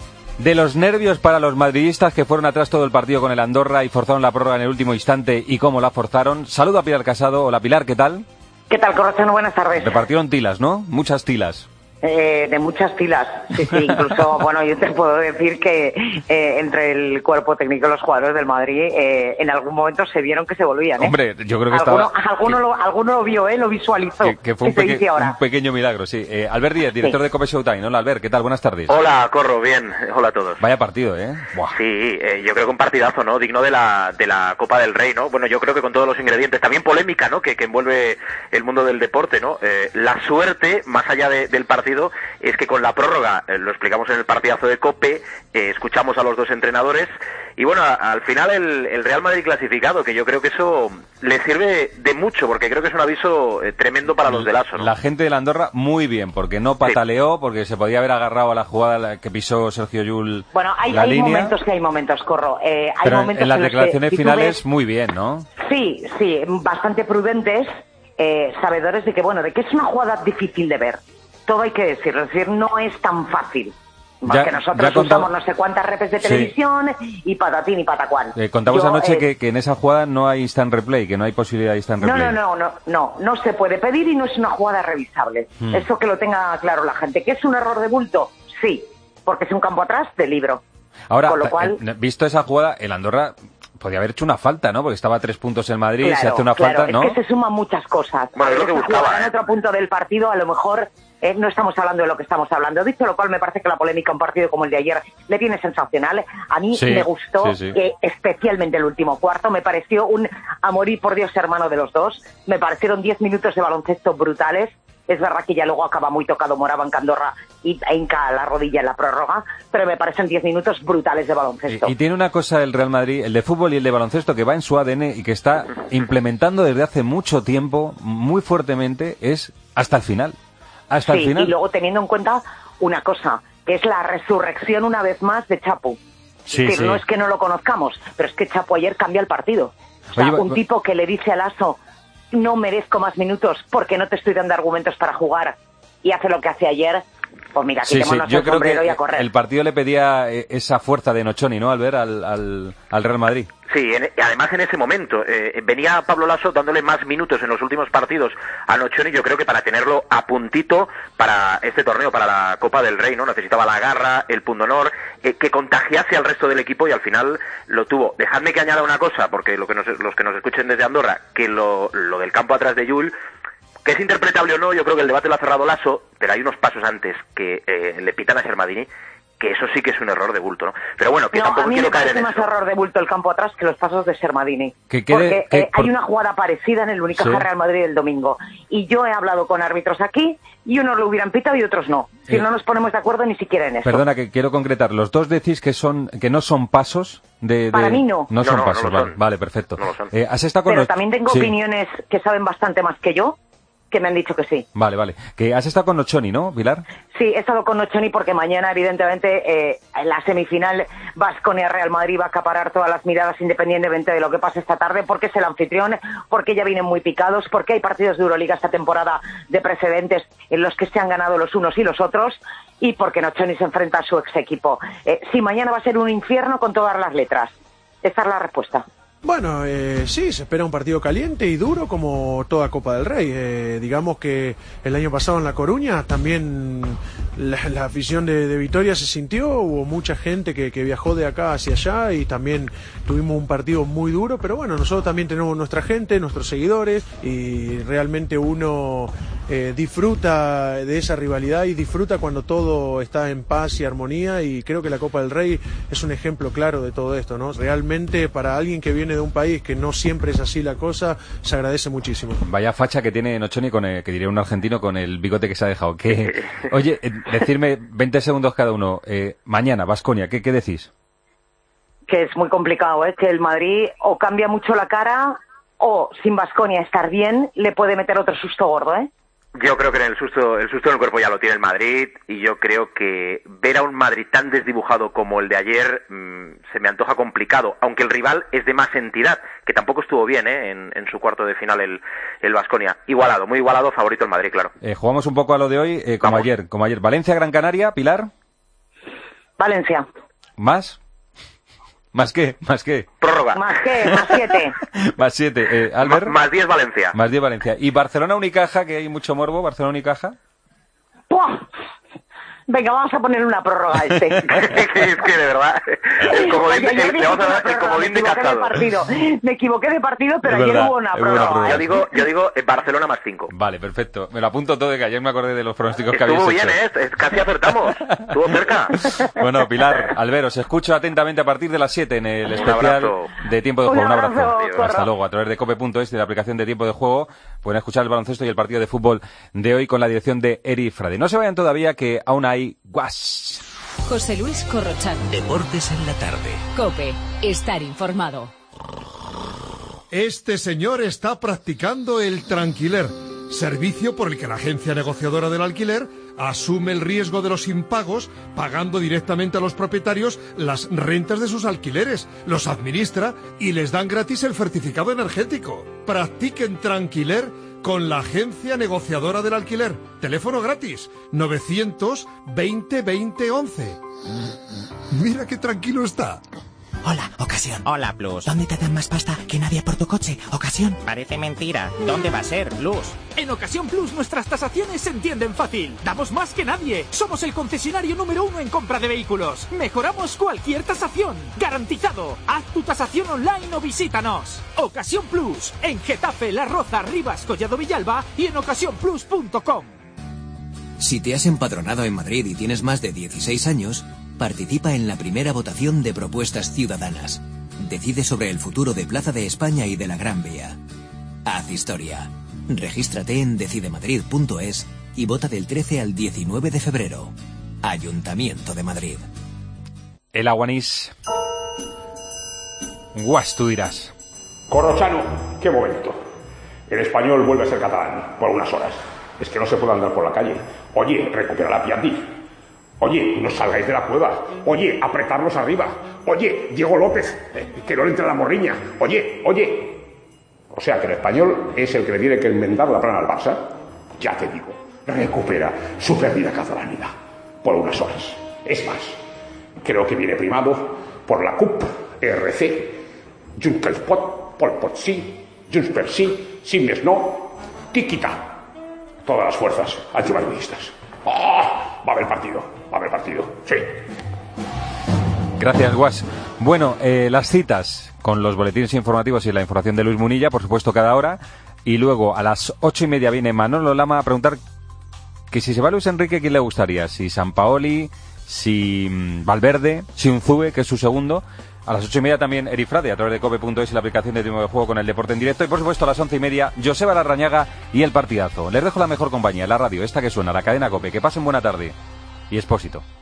De los nervios para los madridistas que fueron atrás todo el partido con el Andorra y forzaron la prórroga en el último instante y cómo la forzaron. Saludo a Pilar Casado. Hola Pilar, ¿qué tal? ¿Qué tal, Corrochano? Buenas tardes. Repartieron tilas, ¿no? Muchas tilas. De muchas tilas, sí, incluso, bueno, yo te puedo decir que entre el cuerpo técnico y los jugadores del Madrid en algún momento se vieron que se volvían, Hombre, yo creo que alguno lo vio, lo visualizó. Que fue un pequeño milagro, sí. Albert Díez, director de COPE Showtime. Hola, Albert, ¿qué tal? Buenas tardes. Hola, Corro, bien. Hola a todos. Vaya partido, ¿eh? Buah. Sí, yo creo que un partidazo, ¿no? Digno de la Copa del Rey, ¿no? Bueno, yo creo que con todos los ingredientes. También polémica, ¿no? Que envuelve el mundo del deporte, ¿no? La suerte, más allá del partido, es que con la prórroga, lo explicamos en el partidazo de COPE, escuchamos a los dos entrenadores y bueno, al final el Real Madrid clasificado, que yo creo que eso le sirve de mucho, porque creo que es un aviso tremendo para los del ASO, ¿no? La gente de la Andorra muy bien, porque no pataleó, sí. Porque se podía haber agarrado a la jugada que pisó Sergio Llull. Bueno, hay momentos, Corro. Hay pero momentos en las declaraciones finales muy bien, ¿no? Sí, bastante prudentes, sabedores de que es una jugada difícil de ver. Todo hay que decirlo, es decir, no es tan fácil. Porque nosotros usamos no sé cuántas repes de televisión y patatín y patacuán. Contamos anoche que en esa jugada no hay instant replay, que no hay posibilidad de instant replay. No se puede pedir y no es una jugada revisable. Eso que lo tenga claro la gente. ¿Que es un error de bulto? Sí, porque es un campo atrás de libro. Ahora, con lo cual, visto esa jugada, el Andorra podía haber hecho una falta, ¿no? Porque estaba a 3 puntos en Madrid, se hace una falta, ¿no? Es que se suman muchas cosas. Bueno, es lo que buscaba. En otro punto del partido, a lo mejor no estamos hablando de lo que estamos hablando. Dicho lo cual, me parece que la polémica a un partido como el de ayer le viene sensacional. A mí me gustó, que especialmente el último cuarto, me pareció un a morir por Dios hermano de los dos. Me parecieron 10 minutos de baloncesto brutales. Es verdad que ya luego acaba muy tocado Moraban Candorra y hinca la rodilla en la prórroga, pero me parecen 10 minutos brutales de baloncesto. Y tiene una cosa el Real Madrid, el de fútbol y el de baloncesto, que va en su ADN y que está implementando desde hace mucho tiempo, muy fuertemente, es hasta el final. Hasta el final. Y luego teniendo en cuenta una cosa, que es la resurrección una vez más de Chapu. No es que no lo conozcamos, pero es que Chapu ayer cambia el partido. O sea, un tipo que le dice a Lasso, no merezco más minutos porque no te estoy dando argumentos para jugar y hace lo que hace ayer, pues mira, quitémonos el sombrero y a correr. El partido le pedía esa fuerza de Noconi, ¿no? Al ver al Real Madrid. Sí, además en ese momento venía Pablo Laso dándole más minutos en los últimos partidos a Noconi, yo creo que para tenerlo a puntito para este torneo, para la Copa del Rey, ¿no? Necesitaba la garra, el pundonor, que contagiase al resto del equipo y al final lo tuvo. Dejadme que añada una cosa, porque los que nos escuchen desde Andorra, que lo del campo atrás de Llull, que es interpretable o no, yo creo que el debate lo ha cerrado Laso, pero hay unos pasos antes que le pitan a Sermadini, que eso sí que es un error de bulto, ¿no? Pero bueno, que tampoco quiero caer en eso. A mí me parece más error de bulto el campo atrás que los pasos de Sermadini. Porque hay una jugada parecida en el Unicaja Real Madrid del domingo. Y yo he hablado con árbitros aquí y unos lo hubieran pitado y otros no. Si no nos ponemos de acuerdo ni siquiera en eso. Perdona, que quiero concretar. Los dos decís que no son pasos de... Para mí no. No son pasos, vale, perfecto. No lo son. ¿Has estado con Pero también tengo opiniones que saben bastante más que yo, que me han dicho que sí. Vale. Que has estado con Noconi, ¿no, Pilar? Sí, he estado con Noconi porque mañana, evidentemente, en la semifinal Baskonia-Real Madrid va a acaparar todas las miradas independientemente de lo que pase esta tarde, porque es el anfitrión, porque ya vienen muy picados, porque hay partidos de Euroliga esta temporada de precedentes en los que se han ganado los unos y los otros, y porque Noconi se enfrenta a su ex equipo. Sí, mañana va a ser un infierno con todas las letras. Esta es la respuesta. Bueno, sí, se espera un partido caliente y duro como toda Copa del Rey. Digamos que el año pasado en La Coruña también la afición de Vitoria se sintió, hubo mucha gente que viajó de acá hacia allá y también tuvimos un partido muy duro, pero bueno, nosotros también tenemos nuestra gente, nuestros seguidores y realmente uno disfruta de esa rivalidad y disfruta cuando todo está en paz y armonía, y creo que la Copa del Rey es un ejemplo claro de todo esto, ¿no? Realmente para alguien que viene de un país que no siempre es así la cosa, se agradece muchísimo. Vaya facha que tiene Noconi que diría un argentino con el bigote que se ha dejado. Oye, decirme 20 segundos cada uno, mañana, Baskonia, ¿qué decís? Que es muy complicado, que el Madrid o cambia mucho la cara o sin Baskonia estar bien le puede meter otro susto gordo, Yo creo que el susto en el cuerpo ya lo tiene el Madrid, y yo creo que ver a un Madrid tan desdibujado como el de ayer se me antoja complicado, aunque el rival es de más entidad, que tampoco estuvo bien en su cuarto de final el Baskonia. Igualado, muy igualado, favorito el Madrid, claro. Jugamos un poco a lo de hoy, como ayer. Valencia, Gran Canaria, Pilar. Valencia. ¿Más? ¿Más qué? Prórroga. Más 7. Más 7. Albert. Más 10 Valencia. Más 10 Valencia. ¿Y Barcelona Unicaja, que hay mucho morbo? Barcelona Unicaja. ¡Puah! Venga, vamos a poner una prórroga a este. Es que de verdad, el comodín de Casado. Me equivoqué de partido, pero ayer hubo una prórroga. Yo digo Barcelona más 5. Vale, perfecto. Me lo apunto todo, de que ayer me acordé de los pronósticos que habéis hecho. Estuvo bien, casi acertamos. Estuvo cerca. Bueno, Pilar, Albert, os escucho atentamente a partir de las 7 en el especial de Tiempo de Juego. Un abrazo. Hasta luego. A través de cope.es y de la aplicación de Tiempo de Juego pueden escuchar el baloncesto y el partido de fútbol de hoy con la dirección de Eri Frade. No se vayan todavía, que aún hay guas. José Luis Corrochano. Deportes en la tarde. COPE. Estar informado. Este señor está practicando el tranquiler, servicio por el que la agencia negociadora del alquiler asume el riesgo de los impagos, pagando directamente a los propietarios las rentas de sus alquileres, los administra y les dan gratis el certificado energético. Practiquen tranquiler con la agencia negociadora del alquiler. Teléfono gratis, 920 20 11. Mira qué tranquilo está. Hola, Ocasión. Hola, Plus. ¿Dónde te dan más pasta que nadie por tu coche? Ocasión. Parece mentira. ¿Dónde va a ser, Plus? En Ocasión Plus nuestras tasaciones se entienden fácil. Damos más que nadie. Somos el concesionario número 1 en compra de vehículos. Mejoramos cualquier tasación. Garantizado. Haz tu tasación online o visítanos. Ocasión Plus. En Getafe, La Roza, Rivas, Collado Villalba y en ocasiónplus.com. Si te has empadronado en Madrid y tienes más de 16 años, participa en la primera votación de propuestas ciudadanas. Decide sobre el futuro de Plaza de España y de la Gran Vía. Haz historia. Regístrate en decidemadrid.es y vota del 13 al 19 de febrero. Ayuntamiento de Madrid. El Aguanís. Guas, tú dirás. Corrochano, qué momento. El español vuelve a ser catalán por unas horas. Es que no se puede andar por la calle. Oye, recupera la Piatti. Oye, no salgáis de la cueva. Oye, apretarnos arriba. Oye, Diego López, que no le entre la morriña. Oye. O sea que el Español es el que le tiene que enmendar la plana al Barça. Ya te digo, recupera su perdida catalanidad por unas horas. Es más, creo que viene primado por la CUP, RC, Junts pel Pot, Pol Pot sí, Junts per sí, sí més no, Kikita. Todas las fuerzas antimadridistas. ¡Oh! Va a haber partido, sí. Gracias, Guas. Bueno, las citas con los boletines informativos y la información de Luis Munilla, por supuesto, cada hora. Y luego, a las 8:30 viene Manolo Lama a preguntar que si se va Luis Enrique, ¿quién le gustaría? Si Sampaoli, si Valverde, si Unzue, que es su segundo. A las 8:30 también Eri Frade, a través de cope.es y la aplicación de Tiempo de Juego con el deporte en directo. Y por supuesto a las 11:30, Joseba Larrañaga y el partidazo. Les dejo la mejor compañía, la radio, esta que suena, la cadena COPE. Que pasen buena tarde. Y Expósito.